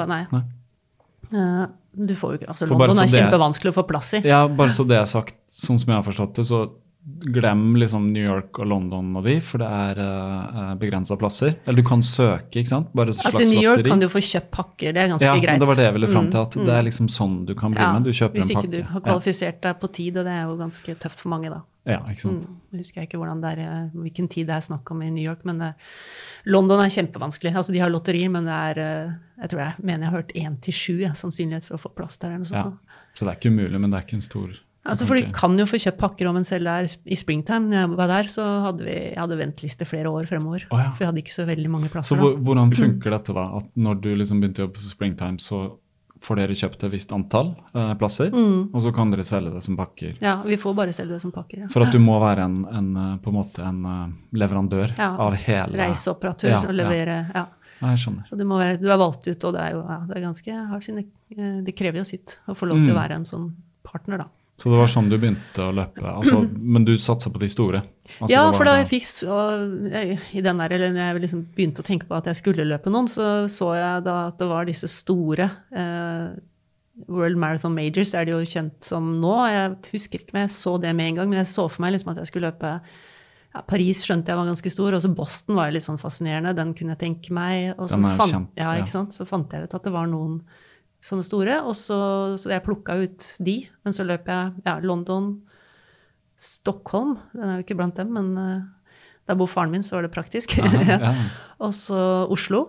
du får jo ikke, altså London kjempevanskelig å få plass i. Ja, bare så det sagt, sånn som jeg har forstått det, så glem liksom New York og London og for det begrenset plasser. Eller du kan søke, ikke sant? Bare et slags lotteri. Til New York kan du få kjøpt pakker, det ganske greit. Ja, det var det jeg ville frem til, at det liksom sånn du kan bli med, du kjøper en pakke. Hvis ikke du har kvalifisert deg på tid, og det jo ganske tøft for mange da. Ja, ikke sant. Jeg husker ikke hvilken tid det snakk om i New York, men London kjempevanskelig. Altså de har lotteri, men det jeg mener jeg har hørt 1-7 sannsynlighet for å få plass der. Eller noe sånt. Ja, så det ikke umulig, men det ikke en stor... Altså, for de kan jo få kjøpt pakker om en selv der i Springtime. Når jeg var der, så jeg hadde ventliste flere år fremover. For jeg hadde ikke så veldig mange plasser. Så hvordan funker dette da? At når du liksom begynte å jobbe på Springtime, så får dere kjøpt et visst antall plasser, og så kan dere selge det som pakker? Ja, vi får bare selge det som pakker. Ja. For at du må være på en måte en leverandør av hele... Reiseoperatør og levere, ja. Jeg skjønner. Og du valgt ut, og det jo det ganske hardt, det krever jo sitt å få lov til å være en sånn partner da. Så det var sånn du begynte å løpe, altså, men du satset på de store? Altså, ja, for da jeg fikk, i den der, eller når jeg liksom begynte å tenke på at jeg skulle løpe noen, så jeg da at det var disse store World Marathon Majors, det jo kjent som nå. Jeg husker ikke om jeg så det med en gang, men jeg så for meg liksom at jeg skulle løpe Paris skjønte jeg var ganske stor, og så Boston var litt sånn fascinerende, den kunne jeg tenke meg. Og så kjent. Ja, ikke sant? Så fant jeg ut at det var noen sånne store, og så jeg plukket ut de, men så løp jeg London, Stockholm, den jo ikke blant dem, men der bor faren min, så var det praktisk. Ja. Og så Oslo.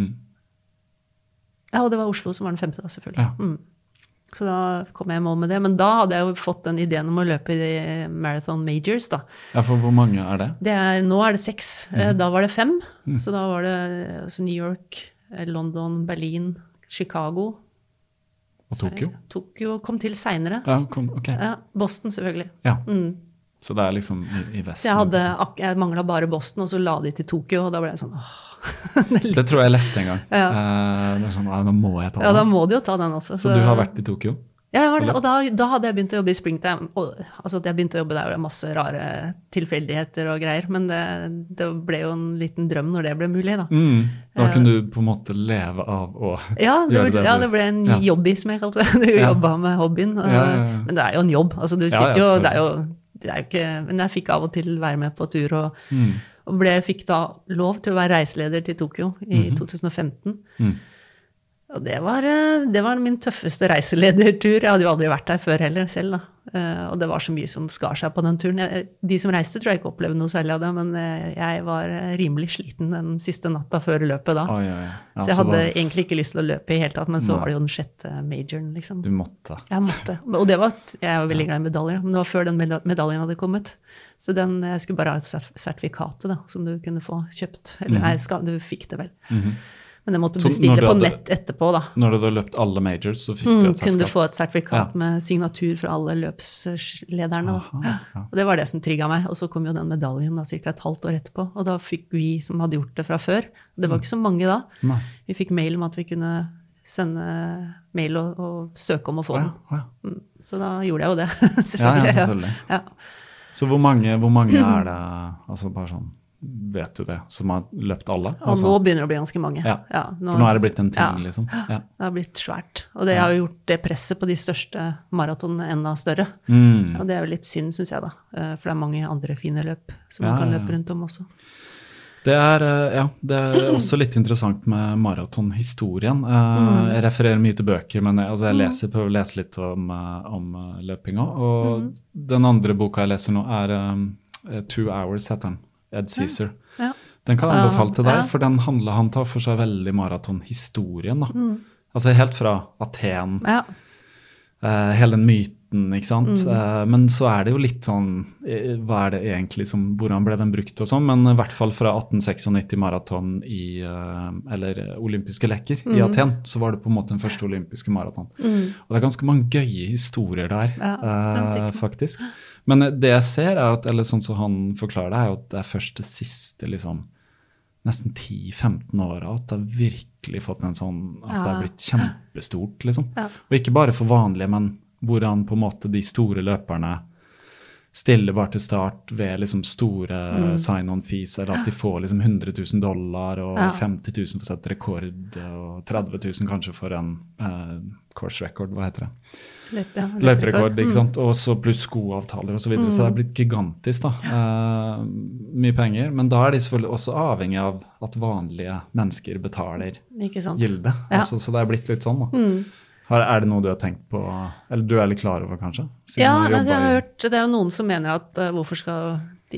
Ja, og det var Oslo som var den 5. da, selvfølgelig. Ja. Så da kom jeg i mål med det, men da hadde jeg jo fått den ideen om å løpe i de Marathon Majors da. Ja, for hvor mange det? Nå det 6, da var det 5, så da var det altså New York, London, Berlin, Chicago, og Tokyo? Tokyo kom til senere. Ja, ok. Ja, Boston selvfølgelig. Ja, så det liksom i Vesten. Så jeg manglet bare Boston, og så la de til Tokyo, og da ble jeg sånn, det tror jeg leste en gang. Ja. Det sånn, nå må jeg ta den. Ja, da må du jo ta den også. Så du har vært i Tokyo? Ja, og da hadde jeg begynt å jobbe i Springtime, altså at jeg begynte å jobbe der, det masse rare tilfeldigheter og greier, men det ble jo en liten drøm når det ble mulig da. Da kunne du på en måte leve av å gjøre det. Ja, det ble en jobby som jeg kalte det. Du jobbet med hobbyen, men det jo en jobb. Altså du sitter jo, det jo ikke, men jeg fikk av og til være med på tur, og fikk da lov til å være reiseleder til Tokyo i 2015. Og det var min tøffeste reiseledertur. Jeg hadde jo aldri vært der før heller selv da. Og det var så mye som skar seg på den turen. De som reiste tror jeg ikke opplevde noe særlig av det, men jeg var rimelig sliten den siste natta før løpet da. Så jeg hadde egentlig ikke lyst til å løpe i hele tatt, men så var det jo den 6. majoren liksom. Du måtte. Jeg måtte. Og jeg var veldig glad i medaljer, men det var før den medaljen hadde kommet. Så jeg skulle bare ha et sertifikatet da, som du kunne få kjøpt. Eller du fikk det vel. Men jeg måtte bestille på nett etterpå da. Når du hadde løpt alle majors, så fikk du et sertifikat? Kunne du få et sertifikat med signatur fra alle løpslederne da. Og det var det som trigget meg. Og så kom jo den medaljen da, cirka et halvt år etterpå. Og da fikk vi som hadde gjort det fra før. Det var ikke så mange da. Vi fikk mail om at vi kunne sende mail og søke om å få den. Så da gjorde jeg jo det, selvfølgelig. Ja, selvfølgelig. Så hvor mange det, altså bare sånn, vet du det, som har løpt alle. Og nå begynner det å bli ganske mange. Ja, for nå det blitt en ting, liksom. Ja, det har blitt svært. Og det har jo gjort det presset på de største maratonene enda større. Og det jo litt synd, synes jeg da. For det mange andre fine løp som man kan løpe rundt om også. Det er også litt interessant med maratonhistorien. Jeg refererer mye til bøker, men jeg prøver å lese litt om løpinga. Og den andre boka jeg leser nå 2 Hours, heter den, Ed Caesar. Den kan jeg anbefale til deg, for han tar for seg veldig maratonhistorien. Altså helt fra Aten, hele den myten, ikke sant? Men så det jo litt sånn, hva det egentlig, hvordan ble den brukt og sånn, men I hvert fall fra 1896 maraton eller olympiske leker I Aten, så var det på en måte den første olympiske maraton. Og det ganske mange gøye historier der, faktisk. Men det jeg ser at, eller sånn som han forklarer det, jo at det først det siste, liksom, nesten 10-15 år at det har virkelig fått en sånn, at det har blitt kjempestort, liksom. Og ikke bare for vanlige, men hvordan på en måte de store løperne stiller bare til start ved liksom store sign-on fees, eller at de får liksom $100,000 og 50 000 for å sette rekord, og 30 000 kanskje for en course record, hva heter det? Løperekord, ikke sant? Og så pluss skoavtaler og så videre, så det har blitt gigantisk da. Mye penger, men da de selvfølgelig også avhengig av at vanlige mennesker betaler gilde. Altså, så det har blitt litt sånn da. Det noe du har tenkt på, eller du litt klar over kanskje? Jeg har hørt, det jo noen som mener at hvorfor skal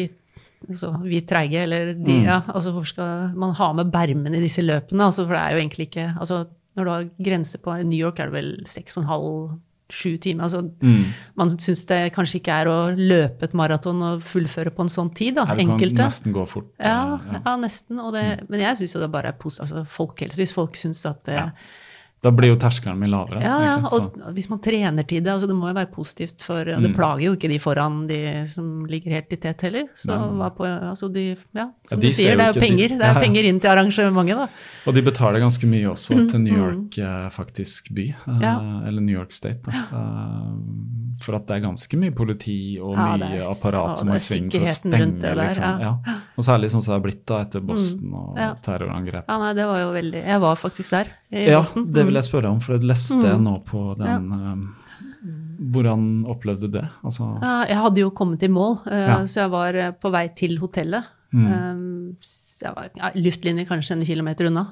vi treige, eller altså hvorfor skal man ha med bermen I disse løpene, altså for det jo egentlig ikke, altså når du har grense på, I New York det vel 6,5-7 timer, altså man synes det kanskje ikke å løpe et maraton og fullføre på en sånn tid da, enkelte. Det kan nesten gå fort. Ja, nesten, og men jeg synes jo det bare positivt, altså folkehelse, hvis folk synes at det Da blir jo terskelen mye lavere. Og hvis man trener til det, altså det må jo være positivt for, det plager jo ikke de foran de som ligger helt I tet heller, så altså som du sier, det jo penger, det penger inn til arrangementet da. Og de betaler ganske mye også til New York faktisk by, eller New York State da. For at det ganske mye politi og mye apparat som må I sving for å stenge, liksom. Og særlig sånn som det har blitt da etter Boston og terrorangrep. Ja, nei, det var jo veldig, jeg var faktisk der I Boston. Det vil jeg spørre om, for jeg leste nå på den, hvordan opplevde du det? Altså, jeg hadde jo kommet I mål, så jeg var på vei til hotellet. Jeg var luftlinje kanskje 1 kilometer unna.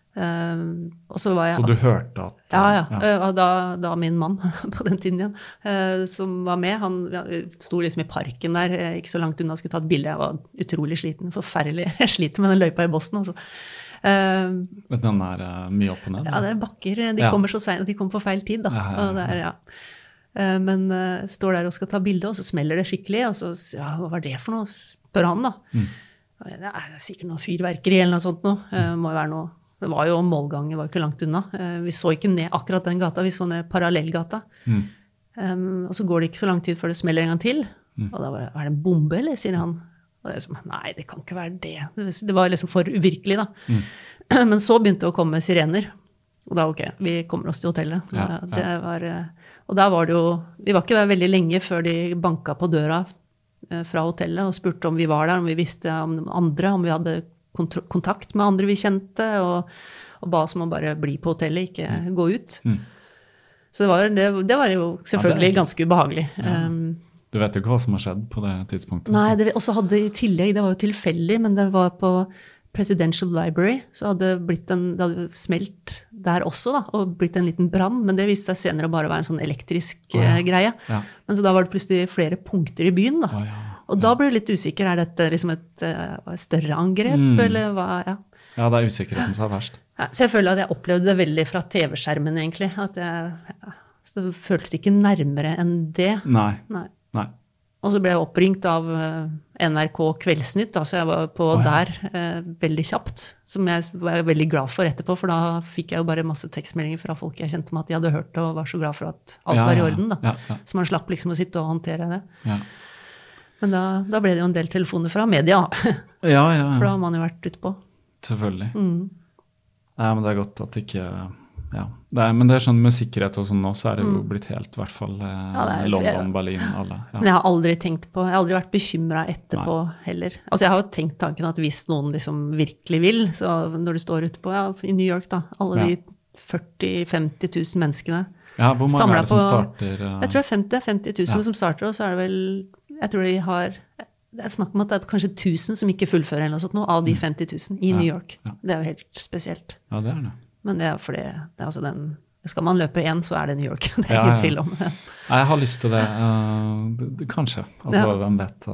Og så var jeg... Så du hørte at... Ja. Da min mann på den tiden igjen, som var med, han stod liksom I parken der, ikke så langt unna, skulle ta et bilde. Jeg var utrolig sliten, forferdelig. Jeg sliter med den løypa I Boston, altså. Men den mye opp og ned? Ja, det bakker. De kommer så sent, de kommer på feil tid da. Og det men står der og skal ta bilde, og så smeller det skikkelig, og så, hva var det for noe? Spør han da. Det sikkert noe fyrverkeri eller noe sånt noe. Må jo være noe. Det var jo målgangen, var jo ikke langt unna. Vi så ikke ned akkurat den gata, vi så ned parallellgata. Og så går det ikke så lang tid før det smeller en gang til. Og da var det en bombe, eller, sier han. Og det liksom, nei, det kan ikke være det. Det var liksom for uvirkelig da. Men så begynte det å komme sirener. Og da, vi kommer oss til hotellet. Det var, og da var det jo, vi var ikke der veldig lenge før de banket på døra fra hotellet og spurte om vi var der, om vi visste om andre, om vi hadde kontakt med andre vi kjente, og ba oss om å bare bli på hotellet, ikke gå ut. Så det var jo selvfølgelig ganske ubehagelig. Du vet jo ikke hva som har skjedd på det tidspunktet. Nei, det vi også hadde I tillegg, det var jo tilfeldig, men det var på Presidential Library, så hadde det hadde smelt der også da, og blitt en liten brann, men det viste seg senere å bare være en sånn elektrisk greie. Men så da var det plutselig flere punkter I byen da. Og da ble jeg litt usikker, dette liksom et større angrep, eller hva? Ja, det usikkerheten som verst. Så jeg føler at jeg opplevde det veldig fra TV-skjermen egentlig, at så det føltes ikke nærmere enn det. Nei. Og så ble jeg oppringt av NRK Kveldsnytt, da, så jeg var på der veldig kjapt, som jeg var veldig glad for etterpå, for da fikk jeg jo bare masse tekstmeldinger fra folk jeg kjente om at de hadde hørt det, og var så glad for at alt var I orden da. Så man slapp liksom å sitte og håndtere det. Men da ble det jo en del telefoner fra media, for da har man jo vært ute på. Selvfølgelig. Ja, men det godt at ikke... Ja. Men det sånn med sikkerhet og sånn nå, så det jo blitt helt, I hvert fall London, Berlin, alle. Ja. Men jeg har aldri tenkt på, jeg har aldri vært bekymret etterpå heller. Altså jeg har jo tenkt tanken at hvis noen liksom virkelig vil, så når du står ute på, I New York da, alle de 40-50 000 menneskene. Ja, hvor mange det som starter? Jeg tror det 50 000 som starter, og så det vel, jeg tror de har, det snakk om at det kanskje 1000 som ikke fullfører eller noe sånt nå, av de 50 000 I New York. Ja. Det jo helt spesielt. Ja, det det. Men det fordi, det altså skal man løpe en, så det New York. Det ingen tvil om. Jeg har lyst til det kanskje. Altså, hvem vet.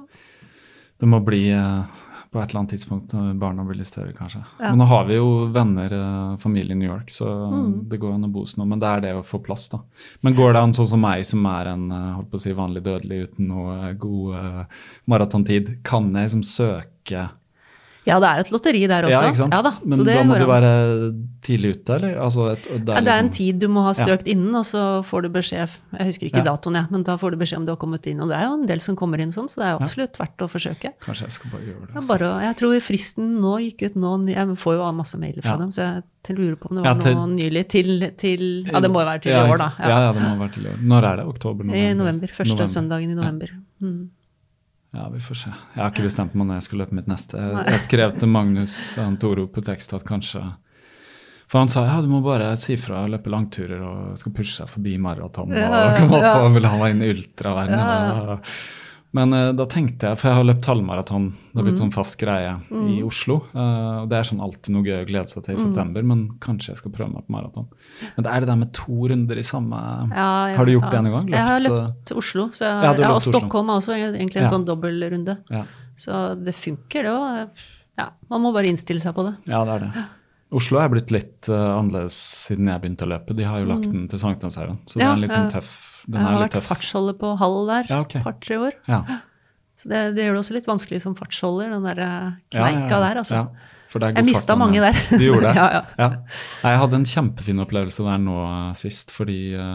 Det må bli på et eller annet tidspunkt når barna blir litt større, kanskje. Men nå har vi jo venner, familie I New York, så det går an å bo nå, men det det å få plass da. Men går det an sånn som meg, som en holdt på å si, vanlig dødelig uten noe god maratontid, kan jeg liksom søke? Ja, det jo et lotteri der også. Ja, ikke sant? Ja, da. Men da må du være tidlig ute, eller? Altså det en tid du må ha søkt innen, og så får du beskjed, jeg husker ikke datoen, men da får du beskjed om du har kommet inn, og det jo en del som kommer inn sånn, så det jo absolutt verdt å forsøke. Kanskje jeg skal bare gjøre det. Ja, jeg tror fristen nå gikk ut nå, jeg får jo masse mailer fra dem, så jeg lurer på om det var noe nylig til, ja, det må jo være til I år da. Ja, det må være til I år. Når det? Oktober, november? I november, første søndagen I november. Ja, vi får se. Jeg har ikke bestemt meg når jeg skal løpe mitt neste. Jeg skrev til Magnus Toro på tekst at kanskje, for han sa, ja, du må bare si fra å løpe langturer og skal pushe seg forbi maraton og komme opp og vil ha en ultraverden. Men da tenkte jeg, for jeg har løpt halvmaraton, det blitt sånn fast greie I Oslo, og det sånn alltid noe gøy å glede seg til I september, men kanskje jeg skal prøve meg på maraton. Men det det der med 2 runder I samme, har du gjort det en gang? Jeg har løpt til Oslo, så og Stockholm også, egentlig en sånn dobbeltrunde. Så det funker det også, man må bare innstille seg på det. Ja, det det. Oslo blitt litt annerledes siden jeg begynte å løpe, de har jo lagt den til Sankthanshaugen, så det en litt sånn tøff. Jeg har vært fartsholder på Hall der, par-tre år. Ja. Så det gjør det også litt vanskelig som fartsholder, den der kneika der, altså. Jeg mistet mange der. Du gjorde det? Ja. Jeg hadde en kjempefin opplevelse der nå sist, fordi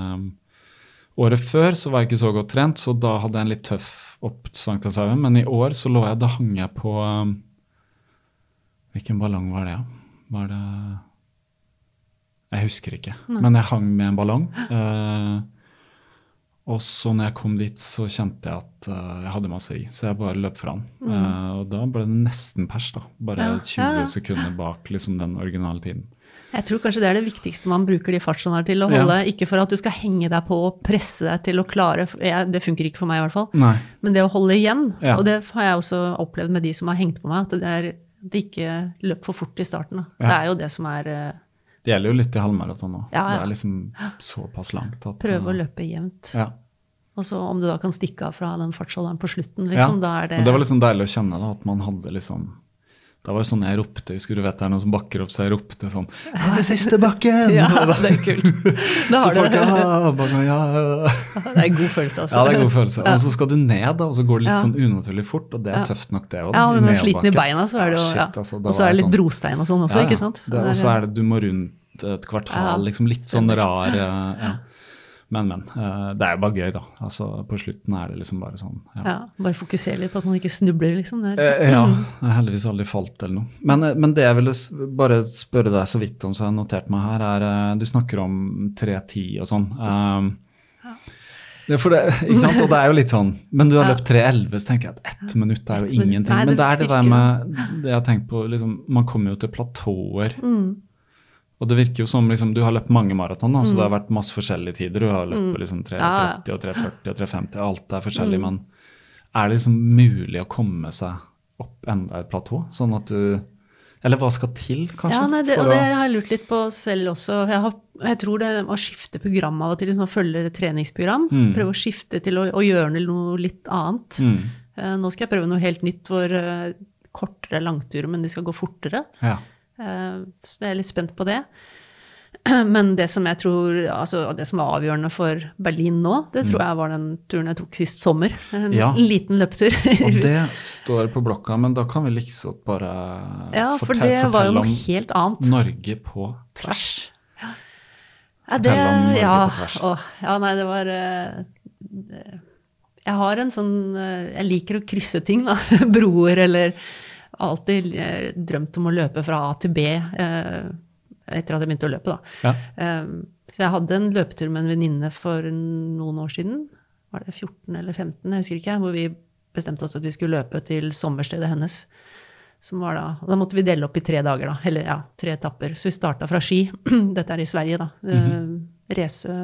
året før så var jeg ikke så godt trent, så da hadde jeg en litt tøff opp til Sankthanshaugen, men I år så da hang jeg på, hvilken ballong var det, Var det, jeg husker ikke, men jeg hang med en ballong, og så når jeg kom dit så kjente jeg at jeg hadde masse I, så jeg bare løp fra den. Og da ble det nesten pers da, bare 20 sekunder bak liksom den originale tiden. Jeg tror kanskje det det viktigste man bruker de fartsånene til å holde, ikke for at du skal henge deg på og presse deg til å klare, det funker ikke for meg I hvert fall, men det å holde igjen, og det har jeg også opplevd med de som har hengt på meg, at det ikke løp for fort I starten. Da. Det jo det som det gjelder jo litt I halvmaraton nå. Det liksom såpass langt. Prøve å løpe jevnt. Og så om du da kan stikke av fra den fartsholderen på slutten, liksom, da det... Og det var liksom deilig å kjenne da, at man hadde liksom... Det var jo sånn jeg ropte, skulle du vet det noen som bakker opp, så jeg ropte sånn, det siste bakken! Ja, det kult. Da har så folk, det god følelse, altså. Ja, det god følelse. Og så skal du ned da, og så går det litt sånn unaturlig fort, og det tøft nok det også. Ja, men når du sliter I beina, så det jo, altså, og så det litt brostein og sånn også, ikke sant? Og så det, du må rundt et kvartal, liksom litt sånn rar, Men, det jo bare gøy da. Altså, på slutten det liksom bare sånn. Ja, bare fokusere litt på at man ikke snubler, liksom. Jeg har heldigvis aldri falt eller noe. Men det jeg ville bare spørre deg så vidt om, så jeg har notert meg her, du snakker om 3:10 og sånn. For det, ikke sant? Og det jo litt sånn, men du har løpt 3:11, så tenker jeg at 1 minutt jo ingenting. Nei, men det det der med, det jeg har tenkt på, liksom, man kommer jo til platåer, og det virker jo som liksom, du har løpt mange maraton, så det har vært masse forskjellige tider. Du har løpt på liksom 3:30 og 3:40 og 3:50, alt forskjellig, men det liksom mulig å komme seg opp enda et platå, sånn at du, eller hva skal til, kanskje? Ja, nei, og det har jeg lurt litt på selv også. Jeg tror det å skifte program av og til, liksom, å følge et treningsprogram, prøve å skifte til å gjøre noe litt annet. Nå skal jeg prøve noe helt nytt, hvor kortere langturer, men de skal gå fortere. Ja. Så jeg litt spent på det. Men det som jeg tror, altså det som var avgjørende for Berlin nå, det tror jeg var den turen jeg tok sist sommer. En liten løptur. Og det står på blokka, men da kan vi liksom bare fortelle om helt annet. Norge på tvers. Fortell om Norge på tvers. Nei, det var... Jeg har en sånn... Jeg liker å krysse ting, da. Broer eller... alltid drømt om å løpe fra A til B etter at jeg begynte å løpe da. Ja. Så jeg hadde en løpetur med en venninne for noen år siden, var det 14 eller 15, jeg husker ikke, hvor vi bestemte oss at vi skulle løpe til sommerstedet hennes, som var da, og da måtte vi dele opp i 3 dager da, eller ja, 3 etapper. Så vi startet fra Ski, dette i Sverige da, Resø,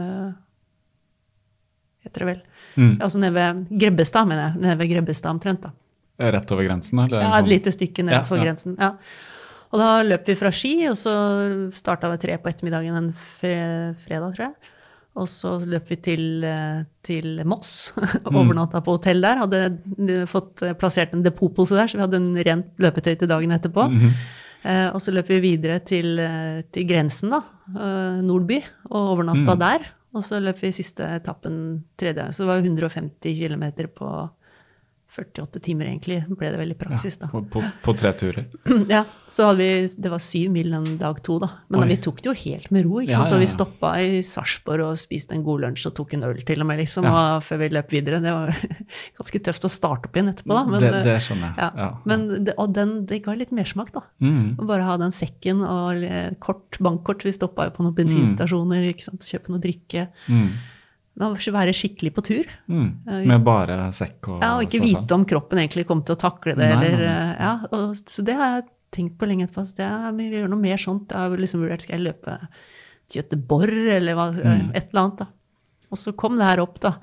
heter det vel. Altså nede ved Grebbestad, mener jeg, nede ved Grebbestad omtrent da. Rett over grensen, eller? Ja, et lite stykke nede for grensen, ja. Og da løp vi fra Ski, og så startet vi 3 på ettermiddagen en fredag, tror jeg. Og så løp vi til Moss, overnatta på hotell der, hadde fått plassert en depotpose der, så vi hadde en rent løpetøy til dagen etterpå. Og så løp vi videre til grensen da, Nordby, og overnatta der. Og så løp vi siste etappen 3. Så det var 150 kilometer på 48 timer egentlig, ble det vel i praksis da. På 3 turer? Ja, så hadde vi, det var 7 mil den dag 2 da. Men vi tok det jo helt med ro, ikke sant? Og vi stoppet i Sarpsborg og spiste en god lunsj og tok en øl til og med liksom, og før vi løp videre. Det var ganske tøft å starte opp igjen etterpå da. Men, det skjønner jeg. Ja. Men det ga litt mersmak da. Å bare ha den sekken og bankkort. Vi stoppet jo på noen bensinstasjoner, ikke sant? Kjøpe noe drikke. Man må ikke være skikkelig på tur. Med bare sekk og... Ja, og ikke vite om kroppen egentlig kom til å takle det. Ja, så det har jeg tenkt på lenge etterpå. At vi gjør noe mer sånt. Jeg har liksom vurdert, skal jeg løpe til Göteborg, eller et eller annet da. Og så kom det her opp da.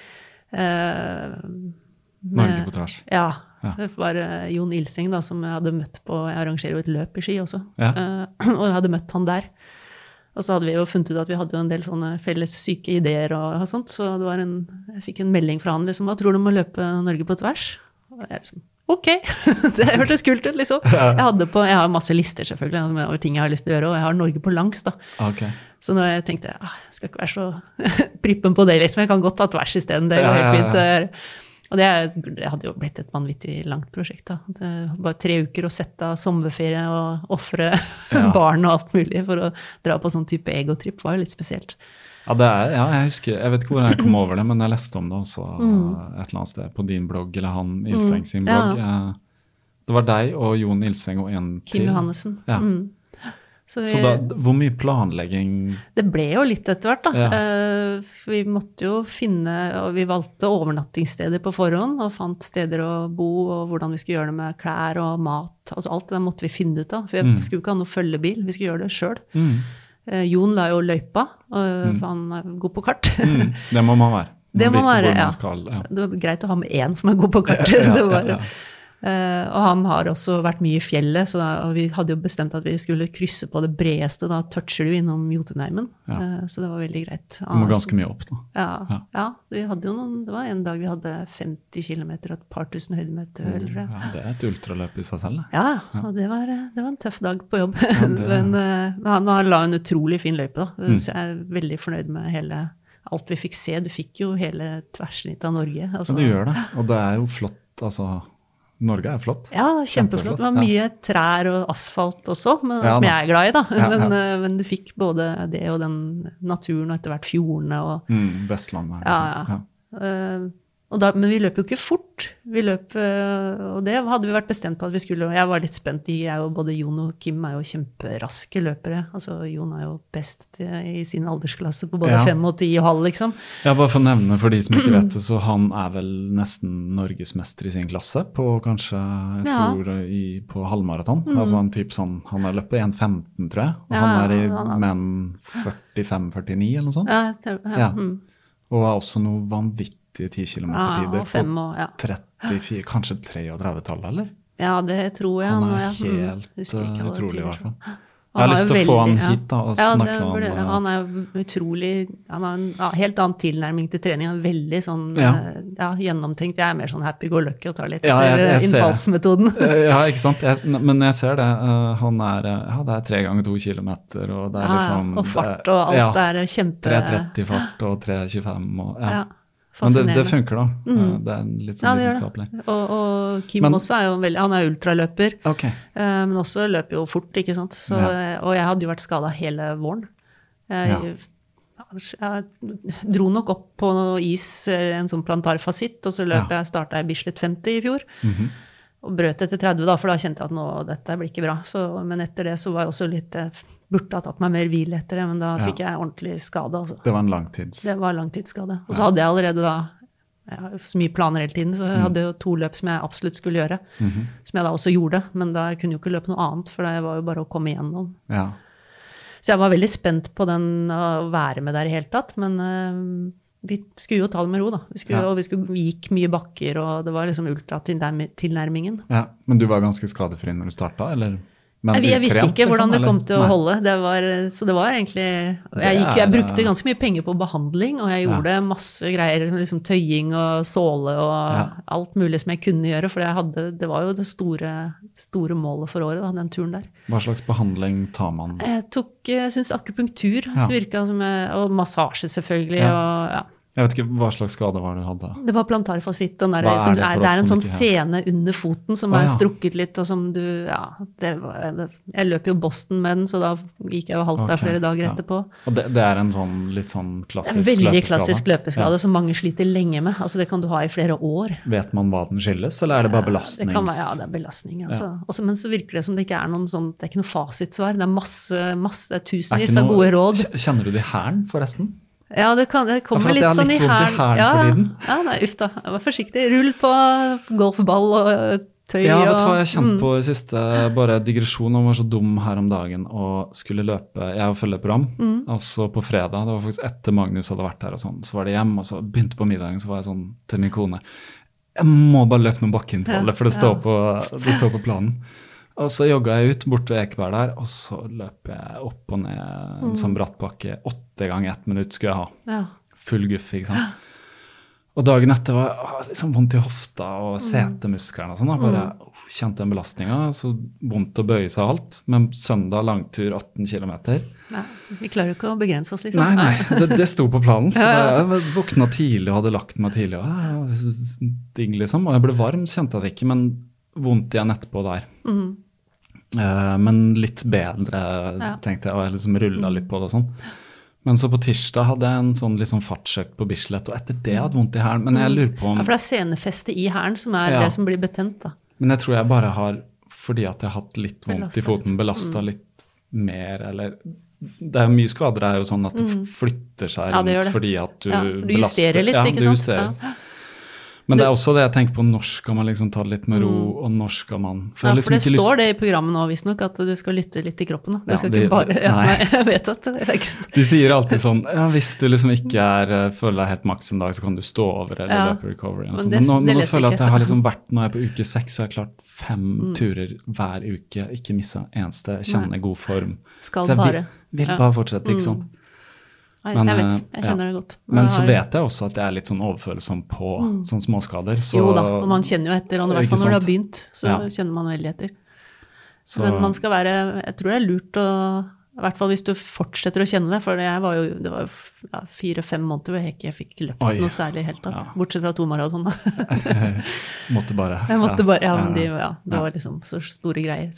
Norge på tvers. Ja, det var Jon Ilseng da, som jeg hadde møtt på, jeg arrangerer jo et løp i Ski også. Og jeg hadde møtt han der. Og så hadde vi jo funnet ut at vi hadde jo en del sånne felles syke ideer og sånt, så det var jeg fikk en melding fra han, liksom, hva tror du om å løpe Norge på tvers? Og jeg liksom, ok, det hørtes kult ut, liksom. Jeg har masse lister selvfølgelig, over ting jeg har lyst til å gjøre, og jeg har Norge på langs da. Okay. Så når jeg tenkte, jeg skal ikke være så prippen på det, liksom, jeg kan godt ta tvers i stedet, det går helt fint. Og det hadde jo blitt et vanvittig langt prosjekt da. Det var 3 uker å sette av sommerferie og offre barn og alt mulig for å dra på sånn type egotripp, var jo litt spesielt. Ja, jeg husker, jeg vet ikke hvor jeg kom over det, men jeg leste om det også et eller annet sted på din blogg, eller han Ilseng sin blogg. Det var deg og Jon Ilseng og en til. Kim Johannessen. Ja. Så hvor mye planlegging? Det ble jo litt etter hvert da. For vi måtte jo finne, og vi valgte overnattingssteder på forhånd, og fant steder å bo, og hvordan vi skulle gjøre det med klær og mat. Altså alt det måtte vi finne ut av, for vi skulle ikke ha noe følgebil, vi skulle gjøre det selv. Jon la jo løypa, for han er god på kart. Det må man være. Det må være, Det var greit å ha med en som er god på kart. Det var og han har også vært mye i fjellet, og vi hadde jo bestemt at vi skulle krysse på det bredeste, da toucher du innom Jotunheimen, så det var veldig greit. Det var ganske mye opp da. Ja, vi hadde jo det var en dag vi hadde 50 kilometer og et par tusen høydemeter. Ja, det er et ultraløp i seg selv. Ja, og det var en tøff dag på jobb. Men han la en utrolig fin løype da, så jeg er veldig fornøyd med alt vi fikk se. Du fikk jo hele tverrsnitt av Norge. Altså. Ja, du gjør det, og det er jo flott, altså... Norge er flott. Ja, kjempeflott. Det var mye trær og asfalt også, som jeg er glad i da. Men du fikk både det og den naturen og etter hvert fjordene. Vestlandet. Men vi løp jo ikke fort. Vi løp, og det hadde vi vært bestemt på at vi skulle, og jeg var litt spent. Både Jon og Kim er jo kjemperaske løpere. Altså, Jon er jo best i sin aldersklasse på både 5 og 10,5, liksom. Ja, bare for å nevne for de som ikke vet det, så han er vel nesten Norgesmester i sin klasse på kanskje, jeg tror, på halvmaraton. Altså en typ sånn, han har løpet 1,15, tror jeg. Og han er i menn 45-49 eller noe sånt. Og er også noe vanvittig 10 kilometer tider på 34, kanskje 33-tallet, eller? Ja, det tror jeg. Han er helt utrolig i hvert fall. Jeg har lyst til å få han hit da, og snakke med han. Han er utrolig, han har en helt annen tilnærming til trening. Han er veldig sånn, gjennomtenkt. Jeg er mer sånn happy-go-lucky og tar litt innfallsmetoden. Ja, ikke sant? Men jeg ser det. Han det er 3 ganger 2 kilometer, og det er liksom... og fart og alt er kjempe... 3.30 fart og 3.25 og... Men det funker da. Det er litt sånn lidenskapelig. Og Kim også er jo han er ultraløper, men også løper jo fort, ikke sant? Og jeg hadde jo vært skadet hele våren. Jeg dro nok opp på noe is, en sånn plantarfasitt, og så startet jeg Bislett 50 i fjor. Og brøt etter 30 da, for da kjente jeg at dette blir ikke bra. Men etter det så var jeg også litt burde ha tatt meg mer hvile etter det, men da fikk jeg ordentlig skade. Altså. Det var en langtids. Det var langtidsskade. Og så hadde jeg allerede da så mye planer hele tiden, så jeg hadde jo 2 løp som jeg absolutt skulle gjøre, som jeg da også gjorde, men da kunne jeg jo ikke løpe noe annet, for det var jo bare å komme igjennom. Ja. Så jeg var veldig spent på den å være med der i hele tatt, men vi skulle jo ta det med ro da. Vi gikk mye bakker, og det var liksom ultratilnærmingen. Ja, men du var ganske skadefri når du startet, eller? Jeg visste ikke hvordan det kom til å holde. Så det var egentlig... Jeg brukte ganske mye penger på behandling, og jeg gjorde masse greier, liksom tøying og såle og alt mulig som jeg kunne gjøre, for det var jo det store målet for året, da, den turen der. Hva slags behandling tar man? Jeg synes akupunktur virket som, og massasje selvfølgelig, og Jeg vet ikke hva slags skade var det du hadde. Det var plantarfasitt, det er en sånn sene under foten som er strukket litt, og som du, jeg løp jo Boston med den, så da gikk jeg jo halvt der flere dager etterpå. Og det er en sånn litt sånn klassisk løpeskade? Veldig løpeskade. Klassisk løpeskade, som mange sliter lenge med. Altså det kan du ha i flere år. Vet man hva den skyldes, eller er det bare belastnings? Det kan være, det er belastning. Altså. Også, men så virker det som det ikke er noen sånn, det er ikke noe fasitsvar. Det er masse tusenvis av gode råd. Kjenner du det i hæren, forresten? Ja, det kommer litt sånn i hæren. Nei, uff da. Jeg var forsiktig. Rull på golfball og tøy. Ja, vet du hva jeg kjente på i siste, bare digresjon, og var så dum her om dagen og skulle løpe, jeg følger program, altså på fredag, det var faktisk etter Magnus hadde vært her og sånn, så var det hjem, og så begynte på middagen, så var jeg sånn til min kone, jeg må bare løpe noen bakkeintervaller, for det står på planen. Og så jogget jeg ut bort ved Ekeberg der, og så løp jeg opp og ned en sånn brattbakke 8 ganger 1 minutt skulle jeg ha. Ja. Full guff, ikke sant? Og dagen etter var jeg liksom vondt i hofta og setemusklerne og sånn. Bare kjente den belastningen, så vondt å bøye seg alt. Men søndag langtur 18 kilometer. Ja, vi klarer jo ikke å begrense oss liksom. Nei, det sto på planen. Så jeg våkna tidlig og hadde lagt meg tidlig. Og digg liksom, og jeg ble varm, så kjente jeg det ikke, men vondt igjen etterpå der. Men litt bedre, tenkte jeg, og jeg liksom rullet litt på det og sånn. Men så på tirsdag hadde jeg en sånn liksom fartsøkt på Bislett, og etter det hadde vondt i hælen, men jeg lurer på om... Ja, for det er senefeste i hælen som er det som blir betent da. Men jeg tror jeg bare har, fordi at jeg har hatt litt vondt i foten, belastet litt mer, eller... Det er mye skader, det er jo sånn at det flytter seg rundt fordi at du belaster. Du justerer litt, ikke sant? Ja, du justerer. Men det er også det jeg tenker på, når skal man liksom ta det litt med ro, og når skal man... For det står det i programmet nå, visst nok, at du skal lytte litt i kroppen. Det skal ikke bare... Nei, jeg vet at det er ikke sånn. De sier alltid sånn, hvis du liksom ikke føler deg helt maks en dag, så kan du stå over eller løpe recovery. Men nå føler jeg at jeg har liksom vært, når jeg er på uke 6, så har jeg klart 5 turer hver uke, ikke misset eneste, kjenner god form. Skal så jeg bare. Vil bare fortsette, ikke sant? Nei, jeg vet, jeg kjenner det godt. Men så vet jeg også at jeg er litt sånn overfølsom på sånne småskader. Så, jo da, og man kjenner jo etter, og i hvert fall når det har begynt, så kjenner man veldig etter. Men man skal være, jeg tror det er lurt å, i hvert fall hvis du fortsetter å kjenne det, for det var jo 4-5 måneder hvor jeg ikke fikk løpt noe særlig helt tatt, bortsett fra 2 maraton da. Måtte bare. Jeg måtte bare, men det var liksom så store greier.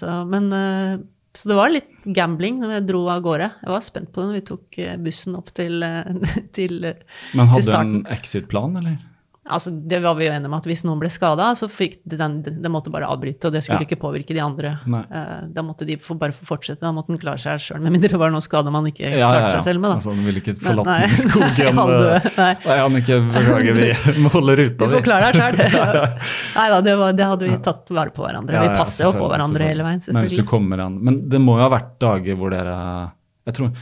Så det var litt gambling når jeg dro av gårde. Jeg var spent på det når vi tok bussen opp til starten. Men hadde du en exit-plan, eller? Altså, det var vi jo enige om at hvis noen ble skadet, så fikk den måtte bare avbryte, og det skulle ikke påvirke de andre. Da måtte de bare få fortsette, da måtte den klare seg selv, med mindre det var noen skade man ikke klarte seg selv med. Da. Altså, den ville ikke forlatt den i skogen. Nei, Annike, beklager, vi må holde ruta. Du får klare deg selv. Neida, det hadde vi tatt vare på hverandre. Vi passer jo på hverandre hele veien, selvfølgelig. Men hvis du kommer an, men det må jo ha vært dager hvor dere... Jeg tror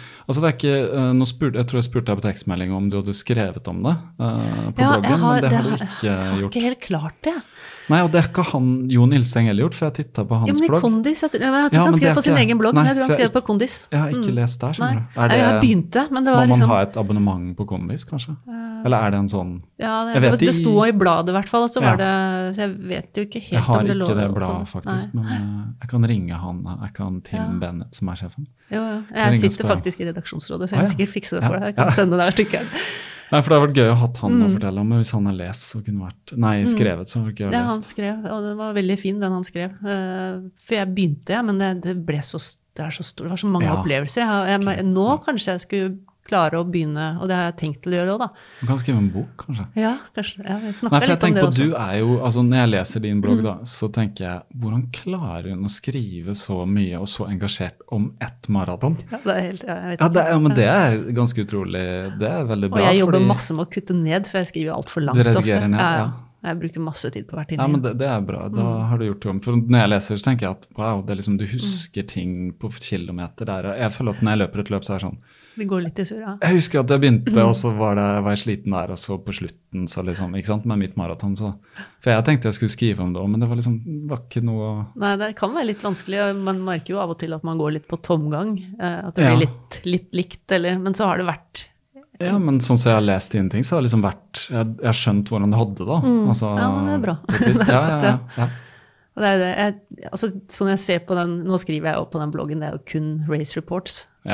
jeg spurte deg på tekstmelding om du hadde skrevet om det på bloggen, men det har du ikke gjort. Jeg har ikke helt klart det. Nei, og det er ikke Jon Ilsteng heller gjort, for jeg tittet på hans blogg. Men Kondis, jeg tror ikke han skrev på sin egen blogg, men jeg tror han skrev på Kondis. Jeg har ikke lest der, skjønner du. Jeg begynte, men det var liksom... Må man liksom... ha et abonnement på Kondis, kanskje? Eller er det en sånn... Ja, det sto i bladet i hvert fall, så var det... Så jeg vet jo ikke helt om det lå... Jeg har ikke det bladet, faktisk, men jeg kan ringe han, jeg kan Tim Bennett, som er sjefen. Jo, jeg sitter faktisk i redaksjonsrådet, så jeg kan sikkert fikse det for deg. Jeg kan sende deg artikkelen. Nei, for det har vært gøy å ha han å fortelle om, men hvis han har lest, så kunne vært... Nei, skrevet, så har det gøy å lest. Ja, han skrev, og den var veldig fin, den han skrev. For jeg begynte, men det ble så... Det er så stort, det var så mange opplevelser. Nå kanskje jeg skulle klare å begynne, og det har jeg tenkt til å gjøre også da. Du kan skrive en bok, kanskje? Ja, kanskje. Ja, jeg Nei, snakker for jeg litt om det tenker på, også. du er jo, altså når jeg leser din blogg da, så tenker jeg, hvordan klarer hun å skrive så mye og så engasjert om ett maraton? Ja, det er helt, jeg vet Ja, ikke. men det er ganske utrolig, det er veldig Og bra. jeg jobber fordi masse med å kutte ned, for jeg skriver alt for langt Du ofte. redigerer ned, ja. Jeg bruker masse tid på hvert Ja, men det er bra, da har du gjort det om. For når jeg leser, så tenker jeg at wow, det er liksom, du husker ting på kilometer der, og jeg føler at når jeg løper et løp, så er det sånn, Det går litt i surr, ja. jeg husker at jeg begynte, og så var jeg sliten der, og så på slutten, så liksom, ikke sant, med mitt maraton, så. For jeg tenkte jeg skulle skrive om det også, men det var liksom, var ikke noe. Nei, det kan være litt vanskelig, og man merker jo av og til at man går litt på tomgang, at det blir litt likt, eller, men så har det vært. Ja, men sånn som jeg har lest dine ting, så har det liksom vært, jeg har skjønt hvordan du hadde det da. Altså, Ja, men det er bra. på et vis. Det er flott, Ja. Og det er det, altså, sånn jeg ser på den, nå skriver jeg jo på den bloggen, det er jo kun race reports. Ja.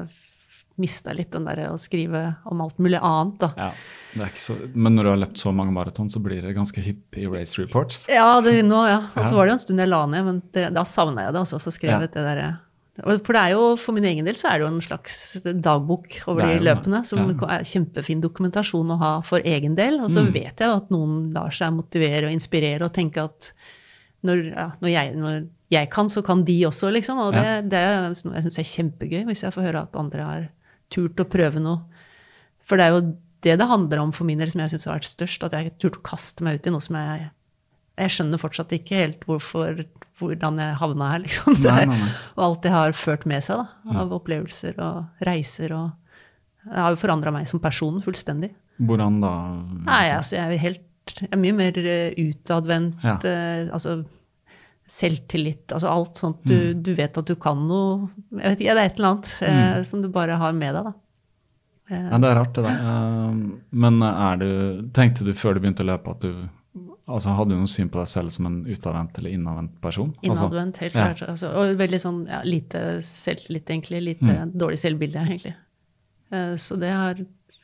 Mistet litt den der å skrive om alt mulig annet da. Ja, det er ikke så, men når du har løpt så mange maraton, så blir det ganske hyppig race reports. Ja, og så var det jo en stund jeg la ned, men da savnet jeg det, altså, for skrevet det der. For det er jo, for min egen del, så er det jo en slags dagbok over de løpene, som er kjempefin dokumentasjon å ha for egen del, og så vet jeg jo at noen lar seg motivere og inspirere og tenke at når jeg kan, så kan de også, liksom, og det jeg synes er kjempegøy hvis jeg får høre at andre har turt å prøve noe. For det er jo det handler om for min del som jeg synes har vært størst, at jeg turt å kaste meg ut i noe som jeg skjønner fortsatt ikke helt hvordan jeg havna her, liksom. Nei. Og alt det har ført med seg da, av opplevelser og reiser, og det har jo forandret meg som person fullstendig. Hvordan da? Nei, altså, jeg er mye mer utadvendt, altså selvtillit, altså alt sånt, du vet at du kan noe, jeg vet ikke, det er et eller annet som du bare har med deg da. Ja, det er rart det der. Men tenkte du før du begynte å løpe at du, altså hadde du noe syn på deg selv som en utadvendt eller innadvendt person? Innadvendt, helt klart. Altså, og veldig sånn, lite selvtillit egentlig, lite dårlig selvbilde egentlig. Så det har,